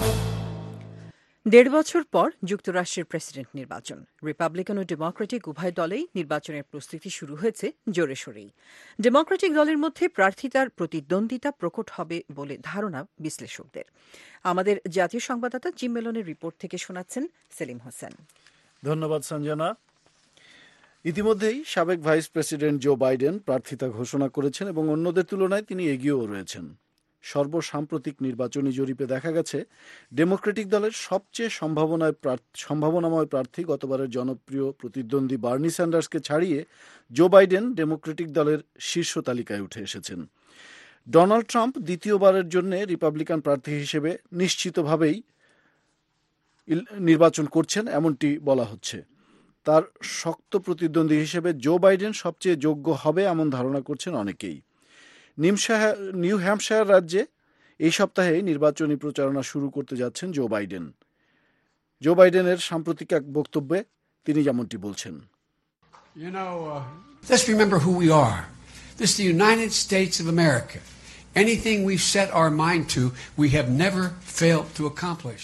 দেড় বছর পর যুক্তরাষ্ট্রের প্রেসিডেন্ট নির্বাচন। রিপাবলিকান ও ডেমোক্রেটিক উভয় দলেই নির্বাচনের প্রস্তুতি শুরু হয়েছে জোরে সোরেই। ডেমোক্রেটিক দলের মধ্যে প্রার্থিতার প্রতিদ্বন্দ্বিতা প্রকট হবে বলে ধারণা বিশ্লেষকদের। আমাদের জাতীয় সংবাদদাতা জিম মেলনের রিপোর্ট থেকে শোনাচ্ছেন সেলিম হোসেন। ধন্যবাদ সঞ্জনা। ইতিমধ্যেই সাবেক ভাইস প্রেসিডেন্ট জো বাইডেন প্রার্থিতা ঘোষণা করেছেন এবং অন্যদের তুলনায় তিনি এগিয়েও রয়েছেন। সর্বসাম্প্রতিক নির্বাচনী জরিপে দেখা গেছে ডেমোক্রেটিক দলের সবচেয়ে সম্ভাবনায় সম্ভাবনাময় প্রার্থী গতবারের জনপ্রিয় প্রতিদ্বন্দ্বী বার্নি স্যান্ডার্সকে ছাড়িয়ে জো বাইডেন ডেমোক্রেটিক দলের শীর্ষ তালিকায় উঠে এসেছেন। ডোনাল্ড ট্রাম্প দ্বিতীয়বারের জন্য রিপাবলিকান প্রার্থী হিসেবে নিশ্চিতভাবেই নির্বাচন করছেন এমনটি বলা হচ্ছে। তার শক্ত প্রতিদ্বন্দ্বী হিসেবে জো বাইডেন সবচেয়ে যোগ্য হবে এমন ধারণা করছেন অনেকেই। নিউ হ্যাম্পশায়ার রাজ্যে এই সপ্তাহে নির্বাচনী প্রচারণা শুরু করতে যাচ্ছেন জো বাইডেন। জো বাইডেনের সাম্প্রতিক এক বক্তব্যে তিনি যেমনটি বলছেন, You know, uh, let's remember who we are. This is the United States of America. Anything we've set our mind to, we have never failed to accomplish.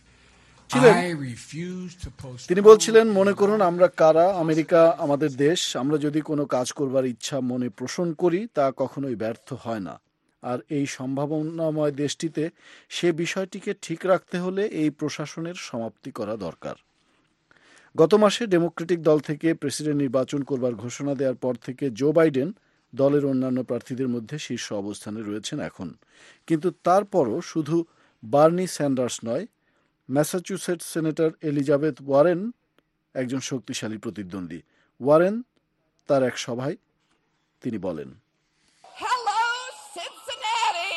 তিনি বলছিলেন, মনে করুন আমরা কারা, আমেরিকা আমাদের দেশ। আমরা যদি কোনো কাজ করবার ইচ্ছা মনে পোষণ করি তা কখনোই ব্যর্থ হয় না। আর এই সম্ভাবনাময় দেশটিতে সে বিষয়টিকে ঠিক রাখতে হলে এই প্রশাসনের সমাপ্তি করা দরকার। গত মাসে ডেমোক্রেটিক দল থেকে প্রেসিডেন্ট নির্বাচন করবার ঘোষণা দেওয়ার পর থেকে জো বাইডেন দলের অন্যান্য প্রার্থীদের মধ্যে শীর্ষ অবস্থানে রয়েছেন এখন। কিন্তু তারপরও শুধু বার্নি স্যান্ডার্স নয়, ম্যাসাচুসেটস সেনেটর এলিজাবেথ ওয়ারেন একজন শক্তিশালী প্রতিদ্বন্দ্বী। ওয়ারেন তার এক সভায় তিনি বলেন, Hello, Cincinnati!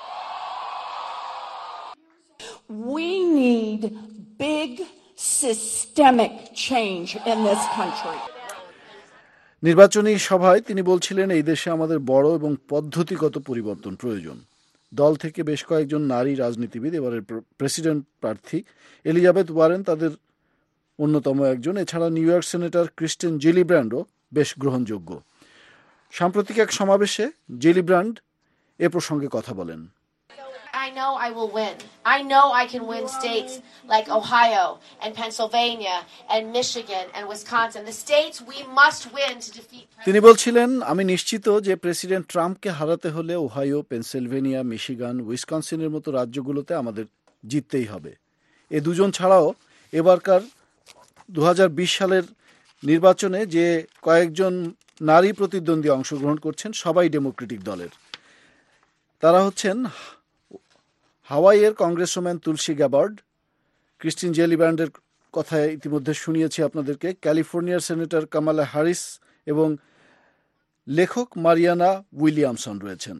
We need big systemic change in this country. নির্বাচনী সভায় তিনি বলছিলেন, এই দেশে আমাদের বড় এবং পদ্ধতিগত পরিবর্তন প্রয়োজন। দল থেকে বেশ কয়েকজন নারী রাজনীতিবিদ এবারের প্রেসিডেন্ট প্রার্থী। এলিজাবেথ ওয়ারেন তাদের অন্যতম একজন। এছাড়া নিউ ইয়র্ক সেনেটর ক্রিস্টেন জিলিব্র্যান্ডও বেশ গ্রহণযোগ্য। সাম্প্রতিক এক সমাবেশে জিলিব্র্যান্ড এ প্রসঙ্গে কথা বলেন। I know I will win. I know I can win states like Ohio and Pennsylvania and Michigan and Wisconsin. The states we must win to defeat. তিনি বলছিলেন, আমি নিশ্চিত যে প্রেসিডেন্ট ট্রাম্পকে হারাতে হলে ওহাইও, পেনসিলভেনিয়া, মিশিগান, উইসকনসিনের মতো রাজ্যগুলোতে আমাদের জিততেই হবে। এ দুজন ছাড়াও এবারকার দু হাজার বিশ সালের নির্বাচনে যে কয়েকজন নারী প্রতিদ্বন্দ্বী অংশগ্রহণ করছেন সবাই ডেমোক্রেটিক দলের। তারা হচ্ছেন হাওয়াইয়ের কংগ্রেসম্যান তুলসী গ্যাবার্ড, ক্রিস্টিন জিলিব্র্যান্ডের কথা ইতিমধ্যে শুনিয়েছি আপনাদেরকে, ক্যালিফোর্নিয়ার সেনেটর কামালা হ্যারিস এবং লেখক মারিয়ানা উইলিয়ামসন রয়েছেন।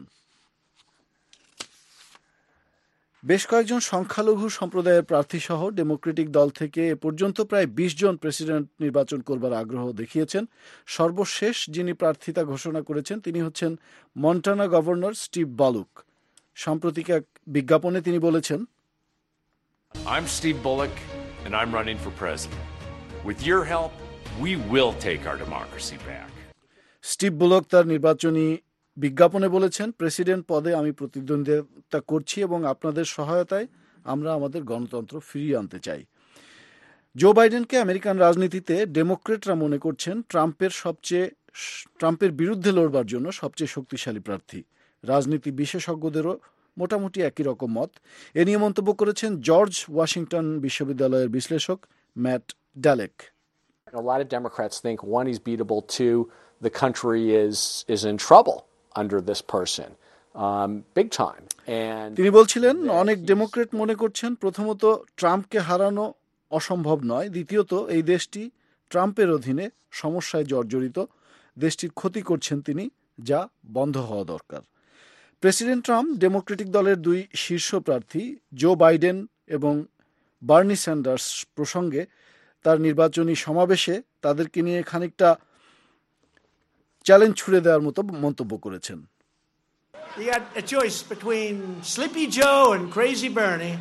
বেশ কয়েকজন সংখ্যালঘু সম্প্রদায়ের প্রার্থী সহ ডেমোক্রেটিক দল থেকে এ পর্যন্ত প্রায় বিশ জন প্রেসিডেন্ট নির্বাচন করবার আগ্রহ দেখিয়েছেন। সর্বশেষ যিনি প্রার্থিতা ঘোষণা করেছেন তিনি হচ্ছেন মন্টানা গভর্নর স্টিভ বালুক। সাম্প্রতিক এক বিজ্ঞাপনে তিনি বলেছেন, I'm Steve Bullock and I'm running for president. With your help, we will take our democracy back. Steve Bullock তার নির্বাচনী বিজ্ঞাপনে বলেছেন, প্রেসিডেন্ট পদে আমি প্রতিদ্বন্দ্বিতা করছি এবং আপনাদের সহায়তায় আমরা আমাদের গণতন্ত্র ফিরিয়ে আনতে চাই। জো বাইডেনকে আমেরিকান রাজনীতিতে ডেমোক্রেটরা মনে করছেন ট্রাম্পের সবচেয়ে ট্রাম্পের বিরুদ্ধে লড়বার জন্য সবচেয়ে শক্তিশালী প্রার্থী। রাজনীতি বিশেষজ্ঞদেরও মোটামুটি একই রকম মত। এ নিয়ে মন্তব্য করেছেন জর্জ ওয়াশিংটন বিশ্ববিদ্যালয়ের বিশ্লেষক Matt Dallek. A lot of Democrats think, one, he's beatable, two, the country is is in trouble under this person, um, big time. And তিনি বলছিলেন, অনেক ডেমোক্রেট মনে করছেন প্রথমত ট্রাম্পকে হারানো অসম্ভব নয়, দ্বিতীয়ত এই দেশটি ট্রাম্পের অধীনে সমস্যায় জর্জরিত, দেশটির ক্ষতি করছেন তিনি, যা বন্ধ হওয়া দরকার। প্রেসিডেন্ট ট্রাম্প ডেমোক্রেটিক দলের দুই শীর্ষ প্রার্থী জো বাইডেন এবং বার্নি স্যান্ডার্স প্রসঙ্গে তার নির্বাচনী সমাবেশে তাদেরকে নিয়ে খানিকটা চ্যালেঞ্জ ছুড়ে দেওয়ার মতো মন্তব্য করেছেন। You got a choice between Sleepy Joe and Crazy Bernie.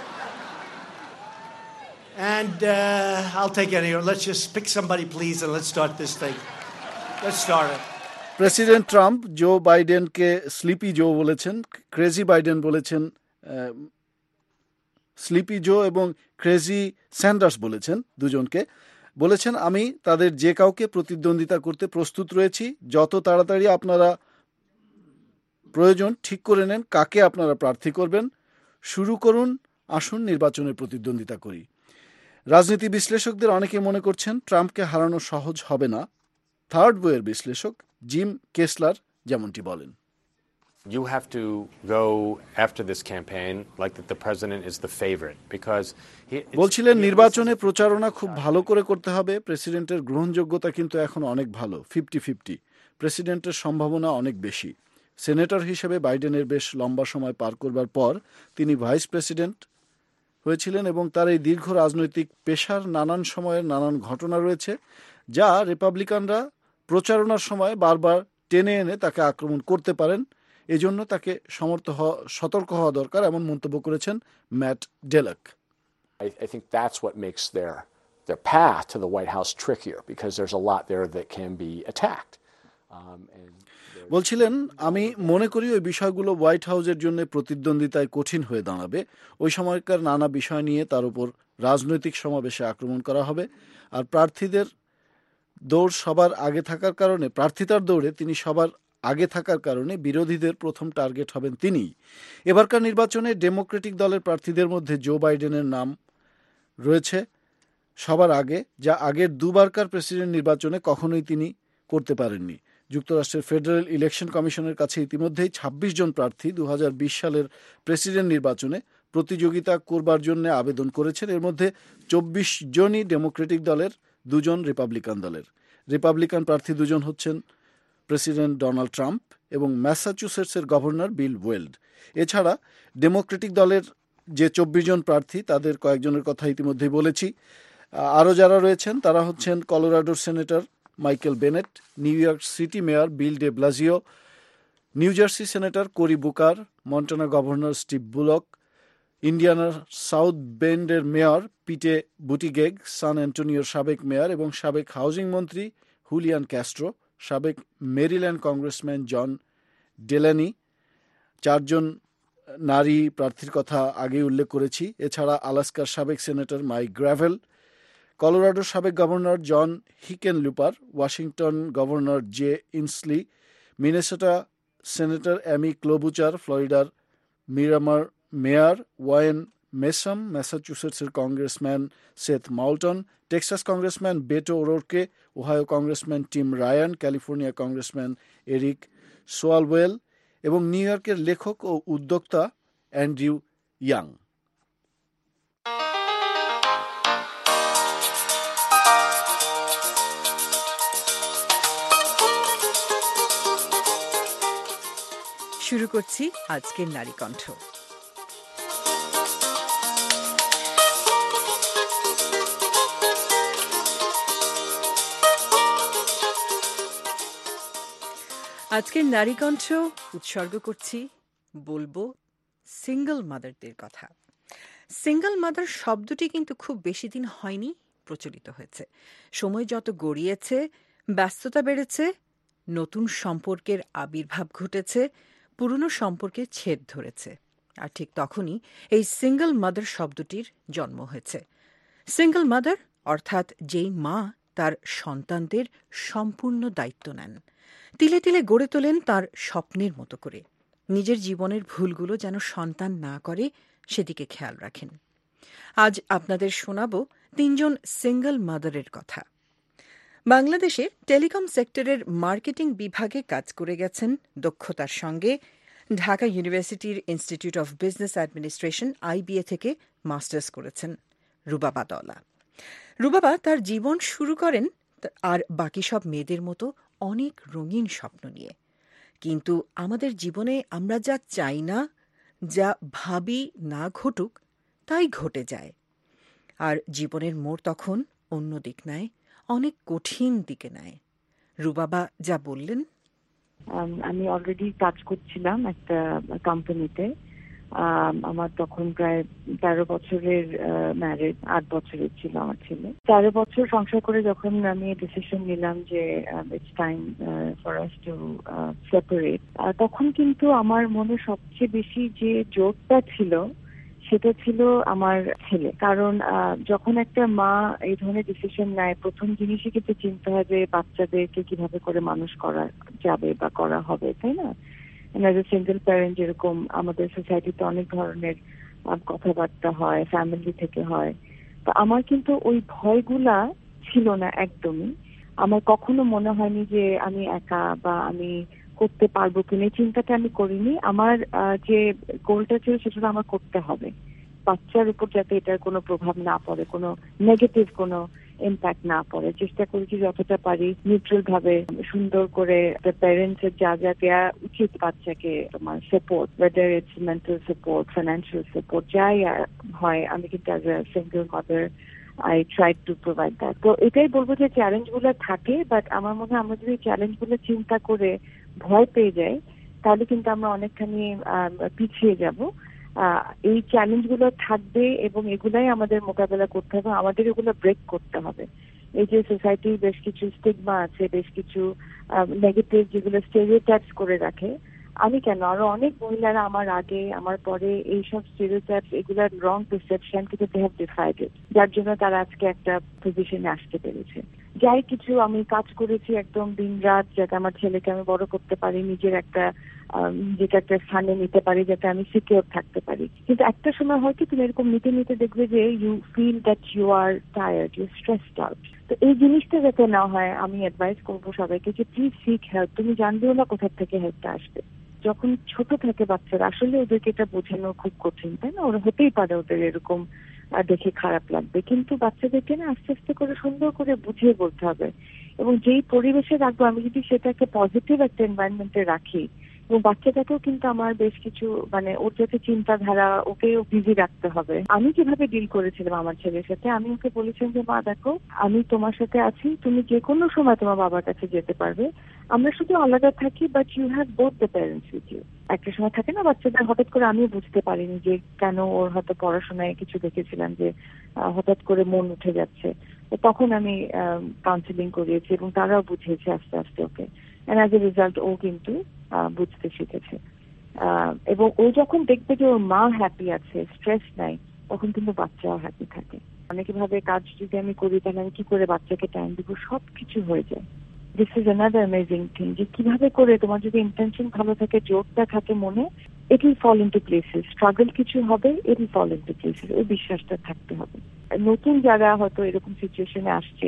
And uh, I'll take any. Let's just pick somebody, please, and let's start this thing. Let's start it. President Trump Joe বাইডেনকে sleepy Joe বলেছেন, crazy Biden বলেছেন, sleepy Joe এবং crazy Sanders বলেছেন, দুজনকে বলেছেন, আমি তাদের যে কাউকে প্রতিদ্বন্দ্বিতা করতে প্রস্তুত রয়েছি। যত তাড়াতাড়ি আপনারা প্রয়োজন ঠিক করে নেন কাকে আপনারা প্রার্থী করবেন, শুরু করুন, আসুন নির্বাচনে প্রতিদ্বন্দ্বিতা করি। রাজনীতি বিশ্লেষকদের অনেকে মনে করছেন ট্রাম্পকে হারানো সহজ হবে না। থার্ড ওয়ের বিশ্লেষক জিম কেসলার যেমনটি বলেন, You have to go after this campaign like that the president is the favorite because he, বলছিলেন নির্বাচনে প্রচারণা খুব ভালো করে করতে হবে। প্রেসিডেন্টের গ্রহণযোগ্যতা কিন্তু এখন অনেক ভালো, ফিফটি ফিফটি। প্রেসিডেন্টের সম্ভাবনা অনেক বেশি। সেনেটর হিসেবে বাইডেনের বেশ লম্বা সময় পার করবার পর তিনি ভাইস প্রেসিডেন্ট হয়েছিলেন এবং তার এই দীর্ঘ রাজনৈতিক পেশার নানান সময়ের নানান ঘটনা রয়েছে যা রিপাবলিকানরা প্রচারণার সময় বারবার টেনে এনে তাকে আক্রমণ করতে পারেন। এজন্য তাকে সমর্থ হওয়া সতর্ক হওয়া দরকার, এমন মন্তব্য করেছেন Matt Dallek. I, I think that's what makes their their path to the White House trickier because there's a lot there that can be attacked. Um, and বলছিলেন, আমি মনে করি ওই বিষয়গুলো হোয়াইট হাউসের জন্য প্রতিদ্বন্দ্বিতায় কঠিন হয়ে দাঁড়াবে। ওই সময়কার নানা বিষয় নিয়ে তার উপর রাজনৈতিক সমাবেশে আক্রমণ করা হবে। আর প্রার্থীদের দৌড় সবার আগে থাকার কারণে, প্রার্থিতার দৌড়ে তিনি সবার আগে থাকার কারণে বিরোধীদের প্রথম টার্গেট হবেন তিনিই। এবারকার নির্বাচনে ডেমোক্রেটিক দলের প্রার্থীদের মধ্যে জো বাইডেনের নাম রয়েছে সবার আগে, যা আগের দুবারকার প্রেসিডেন্ট নির্বাচনে কখনোই তিনি করতে পারেননি। যুক্তরাষ্ট্রের ফেডারেল ইলেকশন কমিশনের কাছে ইতিমধ্যেই ছাব্বিশ জন প্রার্থী দু হাজার বিশ সালের প্রেসিডেন্ট নির্বাচনে প্রতিযোগিতা করবার জন্য আবেদন করেছেন। এর মধ্যে চব্বিশ জনই ডেমোক্রেটিক দলের, দুজন রিপাবলিকান দলের। রিপাবলিকান প্রার্থী দুজন হচ্ছেন প্রেসিডেন্ট ডোনাল্ড ট্রাম্প এবং ম্যাসাচুসেটসের গভর্নর বিল ওয়েল্ড। এছাড়া ডেমোক্রেটিক দলের যে চব্বিশ জন প্রার্থী তাদের কয়েকজনের কথা ইতিমধ্যেই বলেছি। আরও যারা রয়েছেন তারা হচ্ছেন কলোরাডোর senator Michael Bennet, New York City mayor Bill de Blasio, New Jersey senator Cory Booker, Montana governor Steve Bullock, ইন্ডিয়ানার সাউথ বেন্ডের মেয়র পিটে বুটিগেগ, সান অ্যান্টোনিওর সাবেক মেয়র এবং সাবেক হাউজিং মন্ত্রী হুলিয়ান ক্যাস্ট্রো, সাবেক মেরিল্যান্ড কংগ্রেসম্যান জন ডেলানি। চারজন নারী প্রার্থীর কথা আগেই উল্লেখ করেছি। এছাড়া আলাস্কার সাবেক সেনেটর মাইক গ্র্যাভেল, কলোরাডোর সাবেক governor John Hickenlooper, Washington governor Jay Inslee, Minnesota senator Amy Klobuchar, ফ্লোরিডার মিরামার মেয়র ওয়ায়েন মেসাম, ম্যাসাচুসেটসের congressman Seth Moulton, Texas congressman Beto O'Rourke, Ohio congressman Tim Ryan, California congressman Eric Swalwell এবং New ইয়র্কের লেখক ও উদ্যোক্তা Andrew young. শুরু করছি আজকের নারী কণ্ঠ। আজকের নারী কণ্ঠ উৎসর্গ করছি, বলবো সিঙ্গল মাদারদের কথা। সিঙ্গল মাদার শব্দটি কিন্তু খুব বেশি দিন হয়নি প্রচলিত হয়েছে। সময় যত গড়িয়েছে, ব্যস্ততা বেড়েছে, নতুন সম্পর্কের আবির্ভাব ঘটেছে, পুরনো সম্পর্কের ছেদ ধরেছে। আর ঠিক তখনই এই সিঙ্গল মাদার শব্দটির জন্ম হয়েছে। সিঙ্গল মাদার অর্থাৎ যেই মা তার সন্তানদের সম্পূর্ণ দায়িত্ব নেন, তিলে তিলে গড়ে তোলেন তার স্বপ্নের মতো করে, নিজের জীবনের ভুলগুলো যেন সন্তান না করে সেদিকে খেয়াল রাখেন। আজ আপনাদের শোনাব তিনজন সিঙ্গল মাদারের কথা। বাংলাদেশে টেলিকম সেক্টরের মার্কেটিং বিভাগে কাজ করে গেছেন দক্ষতার সঙ্গে। ঢাকা ইউনিভার্সিটির institute of business administration IBA থেকে মাস্টার্স করেছেন রুবাবা দওলা। রুবাবা তার জীবন শুরু করেন আর বাকি সব মেয়েদের মতো অনেক রঙিন স্বপ্ন নিয়ে। কিন্তু আমাদের জীবনে আমরা যা চাই না, যা ভাবি না ঘটুক, তাই ঘটে যায়। আর জীবনের মোড় তখন অন্য দিক নেয়, অনেক কঠিন দিকে নেয়। রুবাবা যা বললেন, আমি অলরেডি কাজ করছিলাম একটা কোম্পানিতে। আমার তখন প্রায় তেরো বছরের ম্যারেজ, আট বছরের ছিল আমার ছেলে। তেরো বছর সংসার করে যখন আমি ডিসিশন নিলাম যে it's time for us to separate, তখন কিন্তু আমার মনে সবচেয়ে বেশি যে জোরটা ছিল সেটা ছিল আমার ছেলে। কারণ যখন একটা মা এই ধরনের ডিসিশন নেয়, প্রথম জিনিসই কিন্তু চিন্তা হয় যে বাচ্চাদেরকে কিভাবে করে মানুষ করা যাবে বা করা হবে, তাই না? অ্যাজ এ সিঙ্গেল প্যারেন্ট যেরকম আমাদের সোসাইটিতে অনেক ধরনের কথাবার্তা হয়, ফ্যামিলি থেকে হয়। তো আমার কিন্তু ওই ভয়গুলা ছিল না একদমই। আমার কখনো মনে হয়নি যে আমি একা বা আমি করতে পারবো কিনা এই চিন্তাটা আমি করিনি। আমার যে গোলটা ছিল সেটা আমার করতে হবে, বাচ্চার উপর যাতে এটার কোনো প্রভাব না পড়ে, কোনো নেগেটিভ কোনো ইম্প্যাক্ট না পড়ে। চেষ্টা করেছি যতটা পারি নিউট্রাল ভাবে সুন্দর করে প্যারেন্টস এর যা যা দেওয়া উচিত বাচ্চাকে, তোমার support, whether it's mental support, financial support, যাই হয় আমি কিন্তু as a single mother I try to provide that. তো এটাই বলবো যে চ্যালেঞ্জ গুলো থাকে, বাট আমার মনে হয় আমরা যদি চ্যালেঞ্জ গুলো চিন্তা করে ভয় পেয়ে যাই তাহলে কিন্তু আমরা অনেকখানি পিছিয়ে যাব। এই চ্যালেঞ্জ গুলো থাকবে এবং এগুলাই আমাদের মোকাবেলা করতে হবে, আমাদের এগুলো ব্রেক করতে হবে। এই যে সোসাইটির বেশ কিছু স্টিগমা আছে, বেশ কিছু নেগেটিভ যেগুলো স্টেরিওটাইপস করে রাখে, আমি কেন আরো অনেক মহিলারা আমার আগে আমার পরে এইসব স্টেরিওটাইপস এগুলার রং পারসেপশন কিন্তু দে হ্যাভ ডিসাইডেড, যার জন্য তারা আজকে একটা পজিশনে আসতে পেরেছে। যাই কিছু আমি কাজ করেছি একদম দিন রাত, যাতে আমার ছেলেকে আমি বড় করতে পারি, নিজের একটা নিজেকে একটা স্থানে নিতে পারি, যাতে আমি সিকিউর থাকতে পারি। কিন্তু একটা সময় হয়তো তুমি এরকম নিতে নিতে দেখবে যে you feel that you are tired, you stressed out. তো এই জিনিসটা যাতে না হয় আমি অ্যাডভাইস করবো সবাইকে যে প্লিজ সিক হেল্প। তুমি জানবেও না কোথা থেকে হেল্পটা আসবে। যখন ছোট থাকে বাচ্চারা আসলে ওদেরকে এটা বোঝানো খুব কঠিন, তাই না? ওরা হতেই পারে ওদের এরকম দেখে খারাপ লাগবে, কিন্তু বাচ্চাদেরকে না আস্তে আস্তে করে সুন্দর করে বুঝিয়ে বলতে হবে। এবং যেই পরিবেশে রাখবো আমি যদি সেটাকে পজিটিভ একটা এনভায়রনমেন্টে রাখি, এবং বাচ্চাটাকেও কিন্তু আমার বেশ কিছু মানে ওর যাতে চিন্তাধারা ওকেও বিজি রাখতে হবে। আমি যেভাবে ডিল করেছিলাম আমার ছেলের সাথে, আমি ওকে বলেছিলাম যে মা দেখো আমি তোমার সাথে আছি, তুমি যে কোনো সময় তোমার বাবার কাছে যেতে পারবে, আমরা শুধু আলাদা থাকি but you have both the parents with you. একটা সময় থাকে না বাচ্চাদের, হঠাৎ করে আমিও বুঝতে পারিনি যে কেন ওর হয়তো পড়াশোনায় কিছু দেখেছিলাম যে হঠাৎ করে মন উঠে যাচ্ছে, তখন আমি কাউন্সিলিং করিয়েছি এবং তারাও বুঝিয়েছে আস্তে আস্তে ওকে, এন্ড অ্যাজ এ রেজাল্ট ও কিন্তু বুঝতে শিখেছে। এবং ও যখন দেখবে যে ওর মা হ্যাপি আছে, স্ট্রেস নাই, তখন কিন্তু বাচ্চাও হ্যাপি থাকে। অনেকে ভাবে কাজ যদি আমি করি তাহলে আমি কি করে বাচ্চাকে টাইম দিব, সবকিছু হয়ে যায়। This is another amazing thing যে কিভাবে করে তোমার যদি ইন্টেনশন ভালো থাকে, জোরটা থাকে মনে, it will fall into places. Struggle কিছু হবে, it will fall into places. ওই বিশ্বাসটা থাকতে হবে। নতুন যারা হয়তো এরকম সিচুয়েশনে আসছে,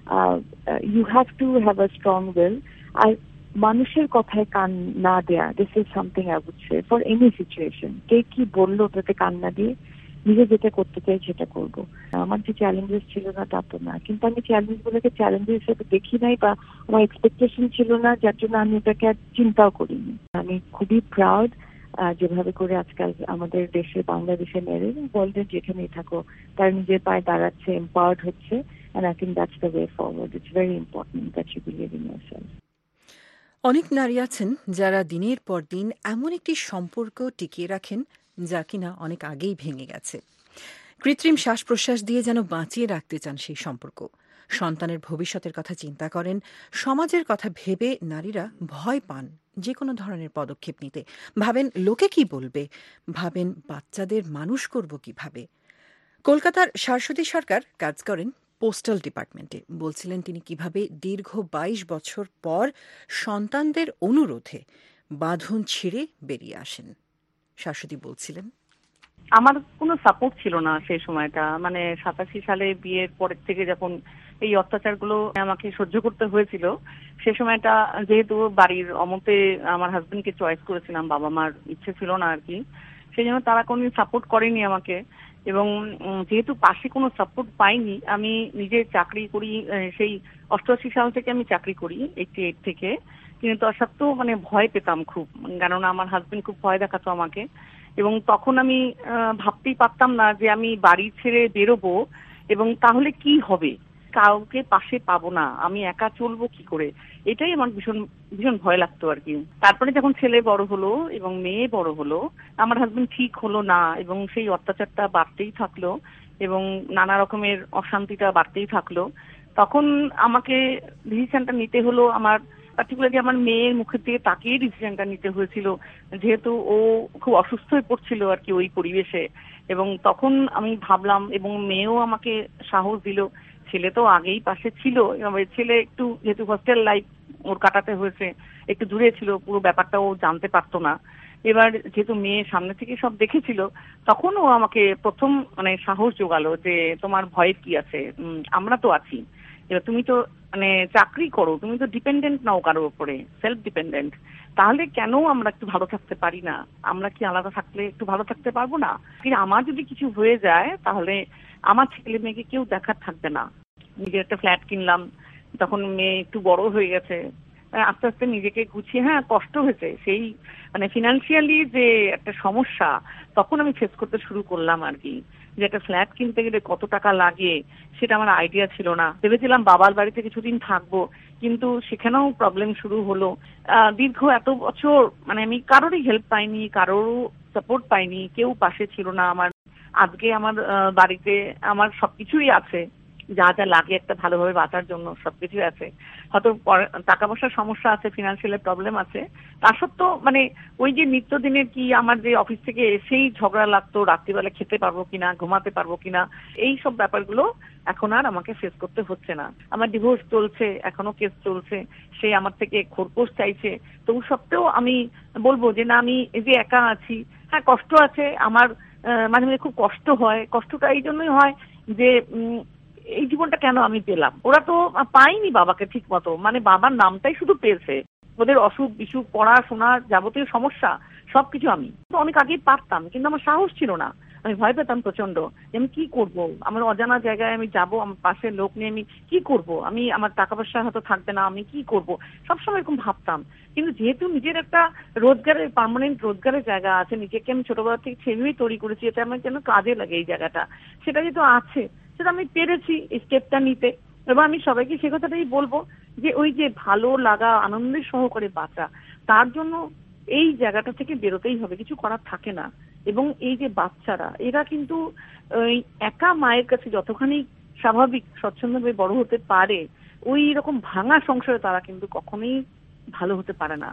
you have to have a strong will. আর মানুষের কথায় কান না দেয়া, this is something I would say for any situation. কে কি বললো তাতে কান না দিয়ে নিজে যেটা করতে চাই সেটা করবো। আমার যে চ্যালেঞ্জেস ছিল না তা তো না, কিন্তু আমি চ্যালেঞ্জ গুলোকে চ্যালেঞ্জেস হিসেবে দেখি নাই, বা আমার এক্সপেকটেশন ছিল না, যার জন্য আমি ওটাকে আর চিন্তাও করিনি। আমি খুবই প্রাউড যেভাবে করে আজকাল আমাদের দেশে, বাংলাদেশে মেয়েরা ওয়ার্ল্ডের যেখানেই থাকো তারা নিজের পায়ে দাঁড়াচ্ছে, এম্পাওয়ার্ড হচ্ছে, and I think that's the way forward. It's very important that you believe in yourself. অনেক নারী আছেন যারা দিনের পর দিন এমন একটি সম্পর্ক টিকিয়ে রাখেন যা কিনা অনেক আগেই ভেঙে গেছে। কৃত্রিম শ্বাস প্রশ্বাস দিয়ে যেন বাঁচিয়ে রাখতে চান সেই সম্পর্ক। সন্তানের ভবিষ্যতের কথা চিন্তা করেন, সমাজের কথা ভেবে নারীরা ভয় পান যে কোনো ধরনের পদক্ষেপ নিতে। ভাবেন লোকে কি বলবে, ভাবেন বাচ্চাদের মানুষ করব কিভাবে। কলকাতার শাশ্বতী সরকার কাজ করেন পোস্টাল ডিপার্টমেন্টে। বলছিলেন তিনি কিভাবে দীর্ঘ বাইশ বছর পর সন্তানদের অনুরোধে বাঁধন ছিঁড়ে বেরিয়ে আসেন। শাশ্বতী বলছিলেন, আমার কোনো সাপোর্ট ছিল না সেই সময়টা, মানে সাতাশি সালে বিয়ের পরের থেকে যখন এই অত্যাচারগুলো আমাকে সহ্য করতে হয়েছিল, সে সময়টা যেহেতু বাড়ির অমতে আমার হাজবেন্ডকে চয়েস করেছিলাম, বাবা মার ইচ্ছে ছিল না আর কি, সেই জন্য তারা কোনোদিন সাপোর্ট করেনি আমাকে। এবং যেহেতু পাশে কোনো সাপোর্ট পাইনি, আমি নিজে চাকরি করি, সেই অষ্টআশি সাল থেকে আমি চাকরি করি, এইটি এইট থেকে। কিন্তু তার সত্ত্বেও মানে ভয় পেতাম খুব, কেননা আমার হাজবেন্ড খুব ভয় দেখাতো আমাকে। এবং তখন আমি ভাবতেই পারতাম না যে আমি বাড়ি ছেড়ে বেরোবো এবং তাহলে কি হবে, কাউকে পাশে পাবো না, আমি একা চলবো কি করে, এটাই আমার ভীষণ ভীষণ ভয় লাগতো আর কি। তারপরে যখন ছেলে বড় হলো এবং মেয়ে বড় হলো, আমার হাজবেন্ড ঠিক হলো না এবং সেই অত্যাচারটা বাড়তেই থাকলো এবং নানা রকমের অশান্তিটা বাড়তেই থাকলো, তখন আমাকে ডিসিশনটা নিতে হলো। আমার পার্টিকুলারলি আমার মেয়ের মুখের দিকে তাকিয়ে ডিসিশনটা নিতে হয়েছিল, যেহেতু ও খুব অসুস্থ হয়ে পড়ছিল আর কি ওই পরিবেশে। এবং তখন আমি ভাবলাম, এবং মেয়েও আমাকে সাহস দিল, ছেলে তো আগেই পাশে ছিল, ছেলে একটু যেহেতু হোস্টেল লাইফ ওর কাটাতে হয়েছে, একটু দূরে ছিল, পুরো ব্যাপারটা ও জানতে পারতো না। এবার যেহেতু মেয়ে সামনে থেকে সব দেখেছিল, তখন ও আমাকে প্রথম মানে সাহস জোগালো যে তোমার ভয় কি আছে, আমরা তো আছি, এবার তুমি তো মানে চাকরি করো, তুমি তো ডিপেন্ডেন্ট নাও কারোর উপরে, সেলফ ডিপেন্ডেন্ট, তাহলে কেন আমরা একটু ভালো থাকতে পারি না? আমরা কি আলাদা থাকলে একটু ভালো থাকতে পারবো না? আমার যদি কিছু হয়ে যায় তাহলে আমার ছেলে মেয়েকে কেউ দেখার থাকবে না। নিজের একটা ফ্ল্যাট কিনলাম, তখন মেয়ে একটু বড় হয়ে গেছে, আস্তে আস্তে নিজেকে গুছিয়ে, হ্যাঁ কষ্ট হয়েছে, সেই মানে ফিনান্সিয়ালি যে একটা সমস্যা তখন আমি ফেস করতে শুরু করলাম আর কি, যে একটা ফ্ল্যাট কিনতে গেলে কত টাকা লাগে সেটা আমার আইডিয়া ছিল না। ভেবেছিলাম বাবার বাড়িতে কিছুদিন থাকবো, কিন্তু সেখানেও প্রবলেম শুরু হলো। দীর্ঘ এত বছর মানে আমি কারোরই হেল্প পাইনি, কারোর সাপোর্ট পাইনি, কেউ পাশে ছিল না আমার। আজকে আমার বাড়িতে আমার সবকিছুই আছে, যা যা লাগে একটা ভালোভাবে বাঁচার জন্য সবকিছুই আছে। হয়তো টাকা পয়সার সমস্যা আছে, ফিনান্সিয়াল প্রবলেম আছে, তা সত্ত্বেও মানে ওই যে নিত্যদিনের কি আমার যে অফিস থেকে এসেই ঝগড়া লাগতো, রাত্রিবেলা খেতে পারবো কিনা, ঘুমাতে পারবো কিনা, এই সব ব্যাপারগুলো এখন আর আমাকে ফেস করতে হচ্ছে না। আমার ডিভোর্স চলছে, এখনো কেস চলছে, সে আমার থেকে খোরপোশ চাইছে, তবু সত্ত্বেও আমি বলবো যে না, আমি এই যে একা আছি, হ্যাঁ কষ্ট আছে আমার, মাঝে মাঝে খুব কষ্ট হয়। কষ্টটা এই জন্যই হয় যে এই জীবনটা কেন আমি পেলাম, ওরা তো পাইনি বাবাকে ঠিক মতো, মানে বাবার নামটাই শুধু পেয়েছে। ওদের অসুখ বিসুখ, পড়াশোনা, যাবতীয় সমস্যা সবকিছু আমি অনেক আগেই পারতাম, কিন্তু আমার সাহস ছিল না, আমি ভয় পেতাম প্রচন্ড যে আমি কি করব, আমার অজানা জায়গায় আমি যাব, আমার পাশের লোক নিয়ে আমি কি করব, আমি আমার টাকা পয়সা হয়তো থাকবে না, আমি কি করব, সবসময় এরকম ভাবতাম। কিন্তু যেহেতু নিজের একটা রোজগারের, পার্মানেন্ট রোজগারের জায়গা আছে, নিজেকে আমি ছোটবেলা থেকে সেভাবেই তৈরি করেছি, এটা আমার যেন কাজে লাগে এই জায়গাটা, সেটা যেহেতু আছে, সেটা আমি পেরেছি এই স্টেপটা নিতে। এবং আমি সবাইকে সে কথাটাই বলবো যে ওই যে ভালো লাগা, আনন্দের সহকারে বাঁচা, তার জন্য এই জায়গাটা থেকে বেরোতেই হবে, কিছু করার থাকে না। এবং এই যে বাচ্চারা, এরা কিন্তু ওই একা মায়ের কাছে যতখানি স্বাভাবিক স্বচ্ছন্দভাবে বড় হতে পারে, ওই রকম ভাঙা সংসারে তারা কিন্তু কখনোই ভালো হতে পারে না।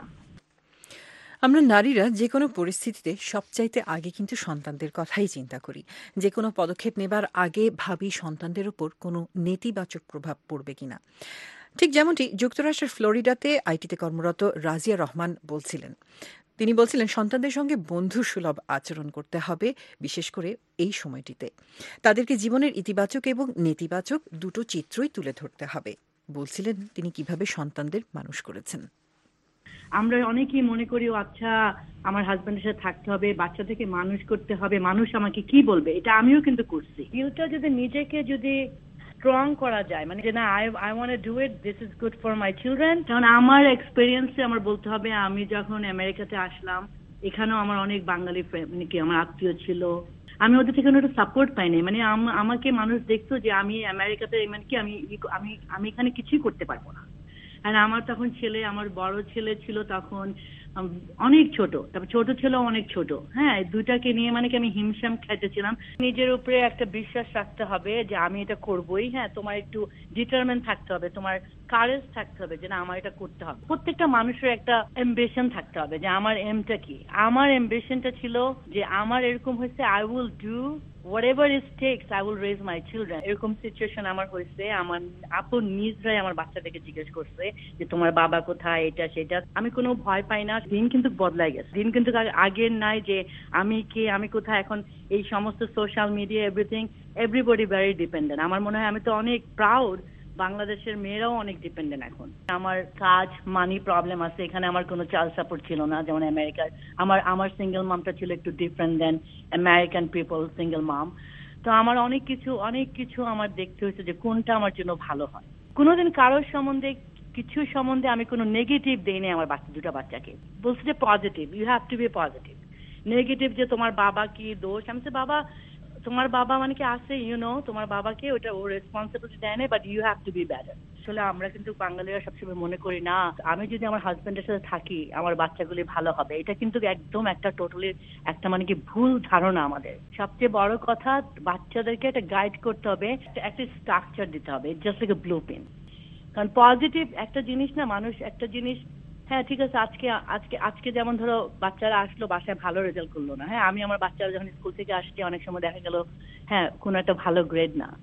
আমরা নারীরা যে কোনো পরিস্থিতিতে সবচাইতে আগে কিন্তু সন্তানদের কথাই চিন্তা করি। যে কোনো পদক্ষেপ নেবার আগে ভাবি সন্তানদের উপর কোনো নেতিবাচক প্রভাব পড়বে কিনা। ঠিক যেমনটি যুক্তরাষ্ট্রের ফ্লোরিডাতে আইটিতে কর্মরত রাজিয়া রহমান বলছিলেন। তিনি বলছিলেন সন্তানদের সঙ্গে বন্ধুসুলভ আচরণ করতে হবে, বিশেষ করে এই সময়টিতে তাদেরকে জীবনের ইতিবাচক এবং নেতিবাচক দুটো চিত্রই তুলে ধরতে হবে। বলছিলেন তিনি কিভাবে সন্তানদের মানুষ করেছেন। আমরা অনেকেই মনে করি আচ্ছা আমার হাজবেন্ডের সাথে থাকতে হবে, বাচ্চা থেকে মানুষ করতে হবে, মানুষ আমাকে কি বলবে, এটা আমিও কিন্তু করছি। ভিউটা যদি নিজেকে যদি স্ট্রং করা যায়, মানে যে না I I want to do it, this is good for my children. কারণ আমার এক্সপিরিয়েন্সে আমার বলতে হবে, আমি যখন আমেরিকাতে আসলাম, এখানেও আমার অনেক বাঙালি মানে কি আমার আত্মীয় ছিল, আমি ওদের থেকে কোনো সাপোর্ট পাইনি। মানে আমাকে মানুষ দেখতো যে আমি আমেরিকাতে মানে কি আমি আমি আমি এখানে কিছুই করতে পারবো না। আর আমার তখন ছেলে, আমার বড় ছেলে ছিল তখন অনেক ছোট, তারপর ছোট ছিল অনেক ছোট, হ্যাঁ দুইটাকে নিয়ে মানে কি আমি হিমশাম খাইতেছিলাম। নিজের উপরে একটা বিশ্বাস রাখতে হবে যে আমি এটা করবোই, হ্যাঁ তোমার একটু ডিটারমেন্ট থাকতে হবে, তোমার কারেজ থাকতে হবে যে না আমার এটা করতে হবে। প্রত্যেকটা মানুষের একটা অ্যাম্বিশন থাকতে হবে যে আমার এমটা কি। আমার অ্যাম্বিশনটা ছিল যে আমার এরকম হয়েছে, I will do whatever it takes, I will raise my children. এরকম সিচুয়েশন আমার হয়েছে, আমার আপন নিজরাই আমার বাচ্চাটাকে জিজ্ঞেস করছে যে তোমার বাবা কোথায়, এটা সেটা। আমি কোনো ভয় পাই না। দিন কিন্তু বদলাই গেছে, দিন কিন্তু আগের নাই যে আমি কে, আমি কোথায়। এখন এই সমস্ত social media, everything, everybody very dependent. আমার মনে হয় আমি তো অনেক প্রাউড, বাংলাদেশের মেয়েরাও অনেক ডিপেন্ডেন্ট এখন। আমার কাজ, মানি প্রবলেম আছে, এখানে আমার কোনো চাইল্ড সাপোর্ট ছিল না যেমন আমেরিকার। আমার আমার সিঙ্গেল মামটা ছিল একটু different than American people single mom. তো আমার অনেক কিছু অনেক কিছু আমার দেখতে হয়েছে যে কোনটা আমার জন্য ভালো হয়। কোনোদিন কারোর সম্বন্ধে কিছু সম্বন্ধে আমি কোনো নেগেটিভ দেইনি আমার বাচ্চা দুটা বাচ্চাকে। বলছি যে positive, you have to be positive. Negative যে তোমার বাবা কি দোষ, আমি তো বাবা তোমার বাবা মানে কি আছে, ইউ নো তোমার বাবাকে ওটা ও রেসপন্সিবিলিটি দেয় না, but you have to be better. আসলে আমরা কিন্তু বাঙালিরা সবসময় মনে করি না আমি যদি আমার হাজবেন্ডের সাথে থাকি আমার বাচ্চাগুলি ভালো হবে। এটা কিন্তু একদম একটা টোটালি একটা মানে কি ভুল ধারণা আমাদের। সবচেয়ে বড় কথা, বাচ্চাদেরকে একটা গাইড করতে হবে, একটা স্ট্রাকচার দিতে হবে, জাস্ট লাইক এ ব্লুপ্রিন্ট। কারণ পজিটিভ একটা জিনিস না, মানুষ একটা জিনিস, হ্যাঁ ঠিক আছে আজকে আজকে আজকে যেমন ধরো বাচ্চারা আসলো বাসায় ভালো রেজাল্ট করলো না, হ্যাঁ আমি আমার বাচ্চারা যখন স্কুল থেকে আসছে অনেক সময় দেখা গেল হ্যাঁ কোনো একটা ভালো গ্রেড না,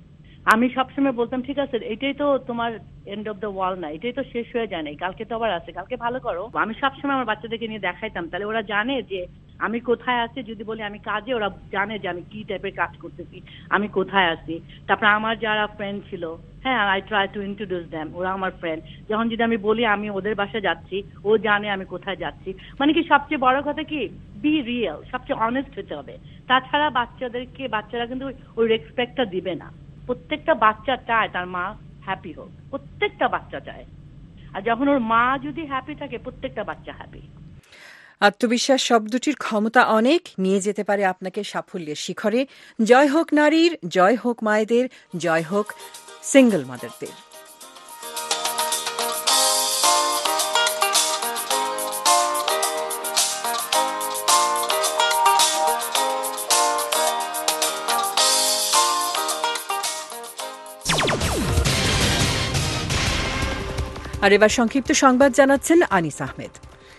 আমি সবসময় বলতাম ঠিক আছে এটাই তো তোমার এন্ড অফ দ্য ওয়ার্ল্ড না, এটাই তো শেষ হয়ে যায় নাই, কালকে তো আবার আছে, কালকে ভালো করো। আমি সবসময় আমার বাচ্চাদেরকে নিয়ে দেখাইতাম, তাহলে ওরা জানে যে আমি কোথায় আছি। যদি বলি আমি কাজে, ওরা জানে যে আমি কি টাইপের কাজ করতেছি, আমি কোথায় আছি। তারপরে আমার যারা ফ্রেন্ড ছিল, হ্যাঁ I try to introduce them, ওরা আমার ফ্রেন্ড। যখন যদি আমি বলি আমি ওদের বাসায় যাচ্ছি, ও জানে আমি কোথায় যাচ্ছি। মানে কি সবচেয়ে বড় কথা কি, বি রিয়েল, সবচেয়ে অনেস্ট হতে হবে। তাছাড়া বাচ্চাদেরকে, বাচ্চারা কিন্তু ওই রেসপেক্টটা দিবে না। প্রত্যেকটা বাচ্চা চায় তার মা হ্যাপি হোক, প্রত্যেকটা বাচ্চা চায়। আর যখন ওর মা যদি হ্যাপি থাকে, প্রত্যেকটা বাচ্চা হ্যাপি। আত্মবিশ্বাস শব্দটির ক্ষমতা অনেক, নিয়ে যেতে পারে আপনাকে সাফল্যের শিখরে। জয় হোক নারীর, জয় হোক মায়েদের, জয় হোক সিঙ্গল মাদারদের। আর এবার সংক্ষিপ্ত সংবাদ জানাচ্ছেন আনিস আহমেদ।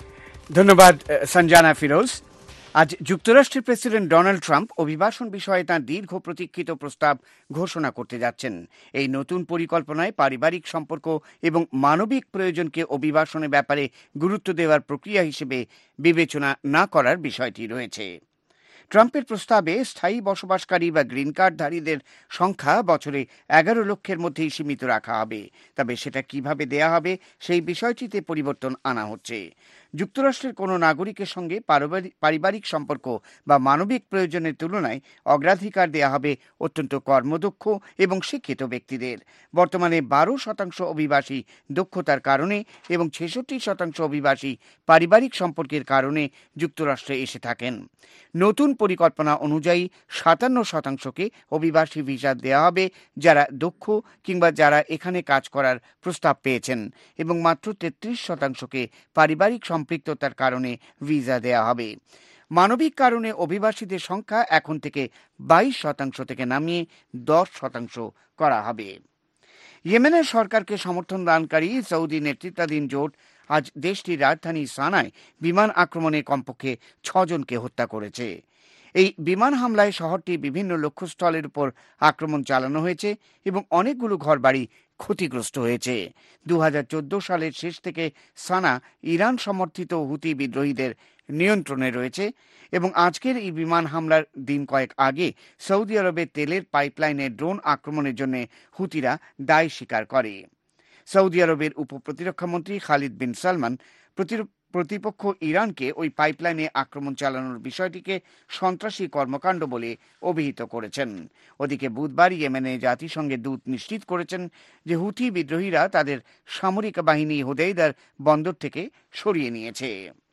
ধন্যবাদ সঞ্জানা ফিরোজ। আজ যুক্তরাষ্ট্রের প্রেসিডেন্ট ডোনাল্ড ট্রাম্প অভিবাসন বিষয়ে তাঁর দীর্ঘ প্রতীক্ষিত প্রস্তাব ঘোষণা করতে যাচ্ছেন। এই নতুন পরিকল্পনায় পারিবারিক সম্পর্ক এবং মানবিক প্রয়োজনকে অভিবাসনের ব্যাপারে গুরুত্ব দেওয়ার প্রক্রিয়া হিসেবে বিবেচনা না করার বিষয়টি রয়েছে। ট্রাম্পের প্রস্তাবে স্থায়ী বসবাসকারী বা গ্রিন কার্ডধারীদের সংখ্যা বছরে এগারো লক্ষের মধ্যেই সীমিত রাখা হবে। তবে সেটা কিভাবে দেয়া হবে সেই বিষয়টিতে পরিবর্তন আনা হচ্ছে। যুক্তরাষ্ট্রের কোনো নাগরিকের সঙ্গে পারিবারিক সম্পর্ক বা মানবিক প্রয়োজনের তুলনায় অগ্রাধিকার দেয়া হবে অত্যন্ত কর্মদক্ষ এবং শিক্ষিত ব্যক্তিদের। বর্তমানে বারো শতাংশ অভিবাসী দক্ষতার কারণে এবং ছেষট্টি শতাংশ অভিবাসী পারিবারিক সম্পর্কের কারণে যুক্তরাষ্ট্রে এসে থাকেন। নতুন পরিকল্পনা অনুযায়ী সাতান্ন শতাংশকে অভিবাসী ভিসা দেওয়া হবে যারা দক্ষ কিংবা যারা এখানে কাজ করার প্রস্তাব পেয়েছেন, এবং মাত্র তেত্রিশ শতাংশকে পারিবারিক সম্পৃক্ততার কারণে ভিসা দেওয়া হবে। মানবিক কারণে অভিবাসীদের সংখ্যা এখন থেকে বাইশ শতাংশ থেকে নামিয়ে দশ শতাংশ করা হবে। ইয়েমেনের সরকারকে সমর্থন দানকারী সৌদি নেতৃত্বাধীন জোট আজ দেশটির রাজধানী সানায় বিমান আক্রমণে কমপক্ষে ছজনকে হত্যা করেছে। এই বিমান হামলায় শহরটির বিভিন্ন লক্ষ্যস্থলের উপর আক্রমণ চালানো হয়েছে এবং অনেকগুলো ঘরবাড়ি ক্ষতিগ্রস্ত হয়েছে। দু হাজার চোদ্দ সালের শেষ থেকে সানা ইরান সমর্থিত হুতি বিদ্রোহীদের নিয়ন্ত্রণে রয়েছে এবং আজকের এই বিমান হামলার দিন কয়েক আগে সৌদি আরবের তেলের পাইপলাইনে ড্রোন আক্রমণের জন্য হুতিরা দায় স্বীকার করে। সৌদি আরবের উপপ্রতিরক্ষামন্ত্রী খালিদ বিন সালমান প্রতিপক্ষ ইরানকে ওই পাইপলাইনে আক্রমণ চালানোর বিষয়টিকে সন্ত্রাসী কর্মকাণ্ড বলে অভিহিত করেছেন। ওদিকে বুধবার ইয়েমেনে জাতিসংঘের দূত নিশ্চিত করেছেন যে হুথি বিদ্রোহীরা তাদের সামরিক বাহিনী হোদেইদার বন্দর থেকে সরিয়ে নিয়েছে।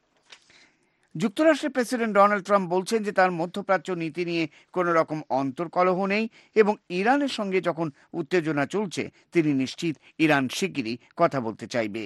যুক্তরাষ্ট্রের প্রেসিডেন্ট ডোনাল্ড ট্রাম্প বলছেন যে তার মধ্যপ্রাচ্য নীতি নিয়ে কোনো রকম অন্তর্কলহ নেই এবং ইরানের সঙ্গে যখন উত্তেজনা চলছে তিনি নিশ্চিত ইরান শিগগিরই কথা বলতে চাইবে।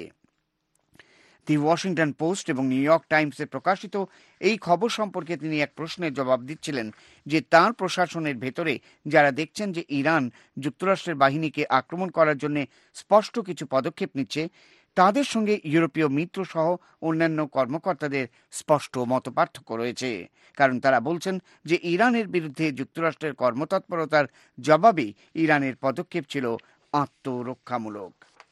দি ওয়াশিংটন পোস্ট এবং নিউ ইয়র্ক টাইমসে প্রকাশিত এই খবর সম্পর্কে তিনি এক প্রশ্নের জবাব দিচ্ছিলেন যে তাঁর প্রশাসনের ভেতরে যারা দেখছেন যে ইরান যুক্তরাষ্ট্রের বাহিনীকে আক্রমণ করার জন্য স্পষ্ট কিছু পদক্ষেপ নিচ্ছে, তাদের সঙ্গে ইউরোপীয় মিত্র সহ অন্যান্য কর্মকর্তাদের স্পষ্ট মতপার্থক্য রয়েছে, কারণ তারা বলছেন যে ইরানের বিরুদ্ধে যুক্তরাষ্ট্রের কর্মতৎপরতার জবাবে ইরানের পদক্ষেপ ছিল আত্মরক্ষামূলক।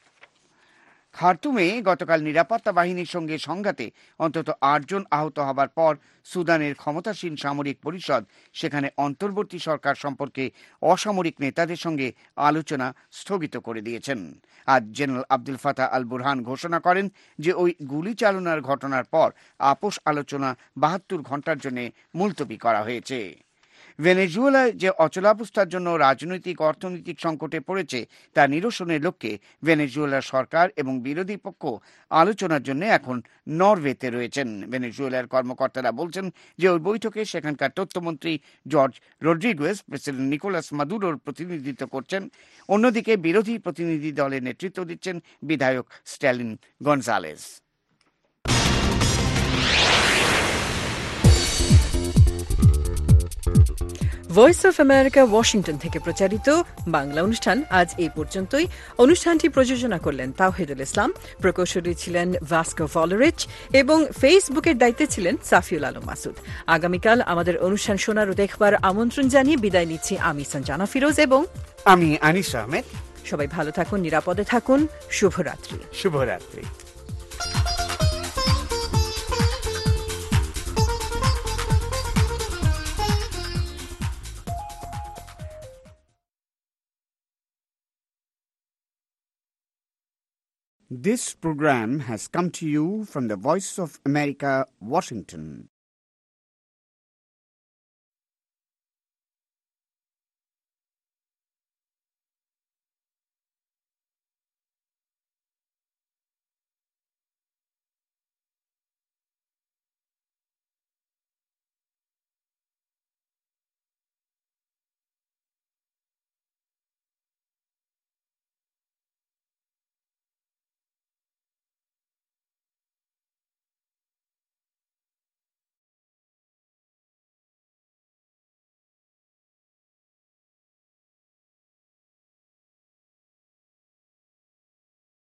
খার্তুমে গতকাল নিরাপত্তা বাহিনীর সঙ্গে সংঘাতে অন্তত আটজন আহত হবার পর সুদানের ক্ষমতাসীন সামরিক পরিষদ সেখানে অন্তর্বর্তী সরকার সম্পর্কে অসামরিক নেতাদের সঙ্গে আলোচনা স্থগিত করে দিয়েছেন। আজ general Abdul Fattah al Burhan ঘোষণা করেন যে ওই গুলি চালনার ঘটনার পর আপোষ আলোচনা বাহাত্তর ঘন্টার জন্য মুলতবি করা হয়েছে। ভেনেজুয়েলায় যে অচলাবস্থার জন্য রাজনৈতিক অর্থনৈতিক সংকটে পড়েছে তা নিরসনের লক্ষ্যে ভেনেজুয়েলার সরকার এবং বিরোধী পক্ষ আলোচনার জন্য এখন নরওয়েতে রয়েছেন। ভেনেজুয়েলার কর্মকর্তারা বলছেন যে ওই বৈঠকে সেখানকার তথ্যমন্ত্রী জর্জ রড্রিগুয়েজ প্রেসিডেন্ট নিকোলাস মাদুরোর প্রতিনিধিত্ব করছেন। অন্যদিকে বিরোধী প্রতিনিধি দলের নেতৃত্ব দিচ্ছেন বিধায়ক Stalin Gonzalez. Voice of America Washington থেকে প্রচারিত বাংলা অনুষ্ঠান আজ এই পর্যন্তই। অনুষ্ঠানটি প্রযোজনা করলেন তাওহিদুল ইসলাম, প্রকৌশলী ছিলেন ভাস্কো ভলরিচ এবং ফেসবুকের দায়িত্বে ছিলেন সাফিউল আলম মাসুদ। আগামীকাল আমাদের অনুষ্ঠান শোনার ও দেখবার আমন্ত্রণ জানিয়ে বিদায় নিচ্ছি আমি সঞ্জানা ফিরোজ এবং আমি আনিস আহমেদ। সবাই ভালো থাকুন, নিরাপদে থাকুন। শুভরাত্রি। শুভরাত্রি। This program has come to you from the Voice of America, Washington.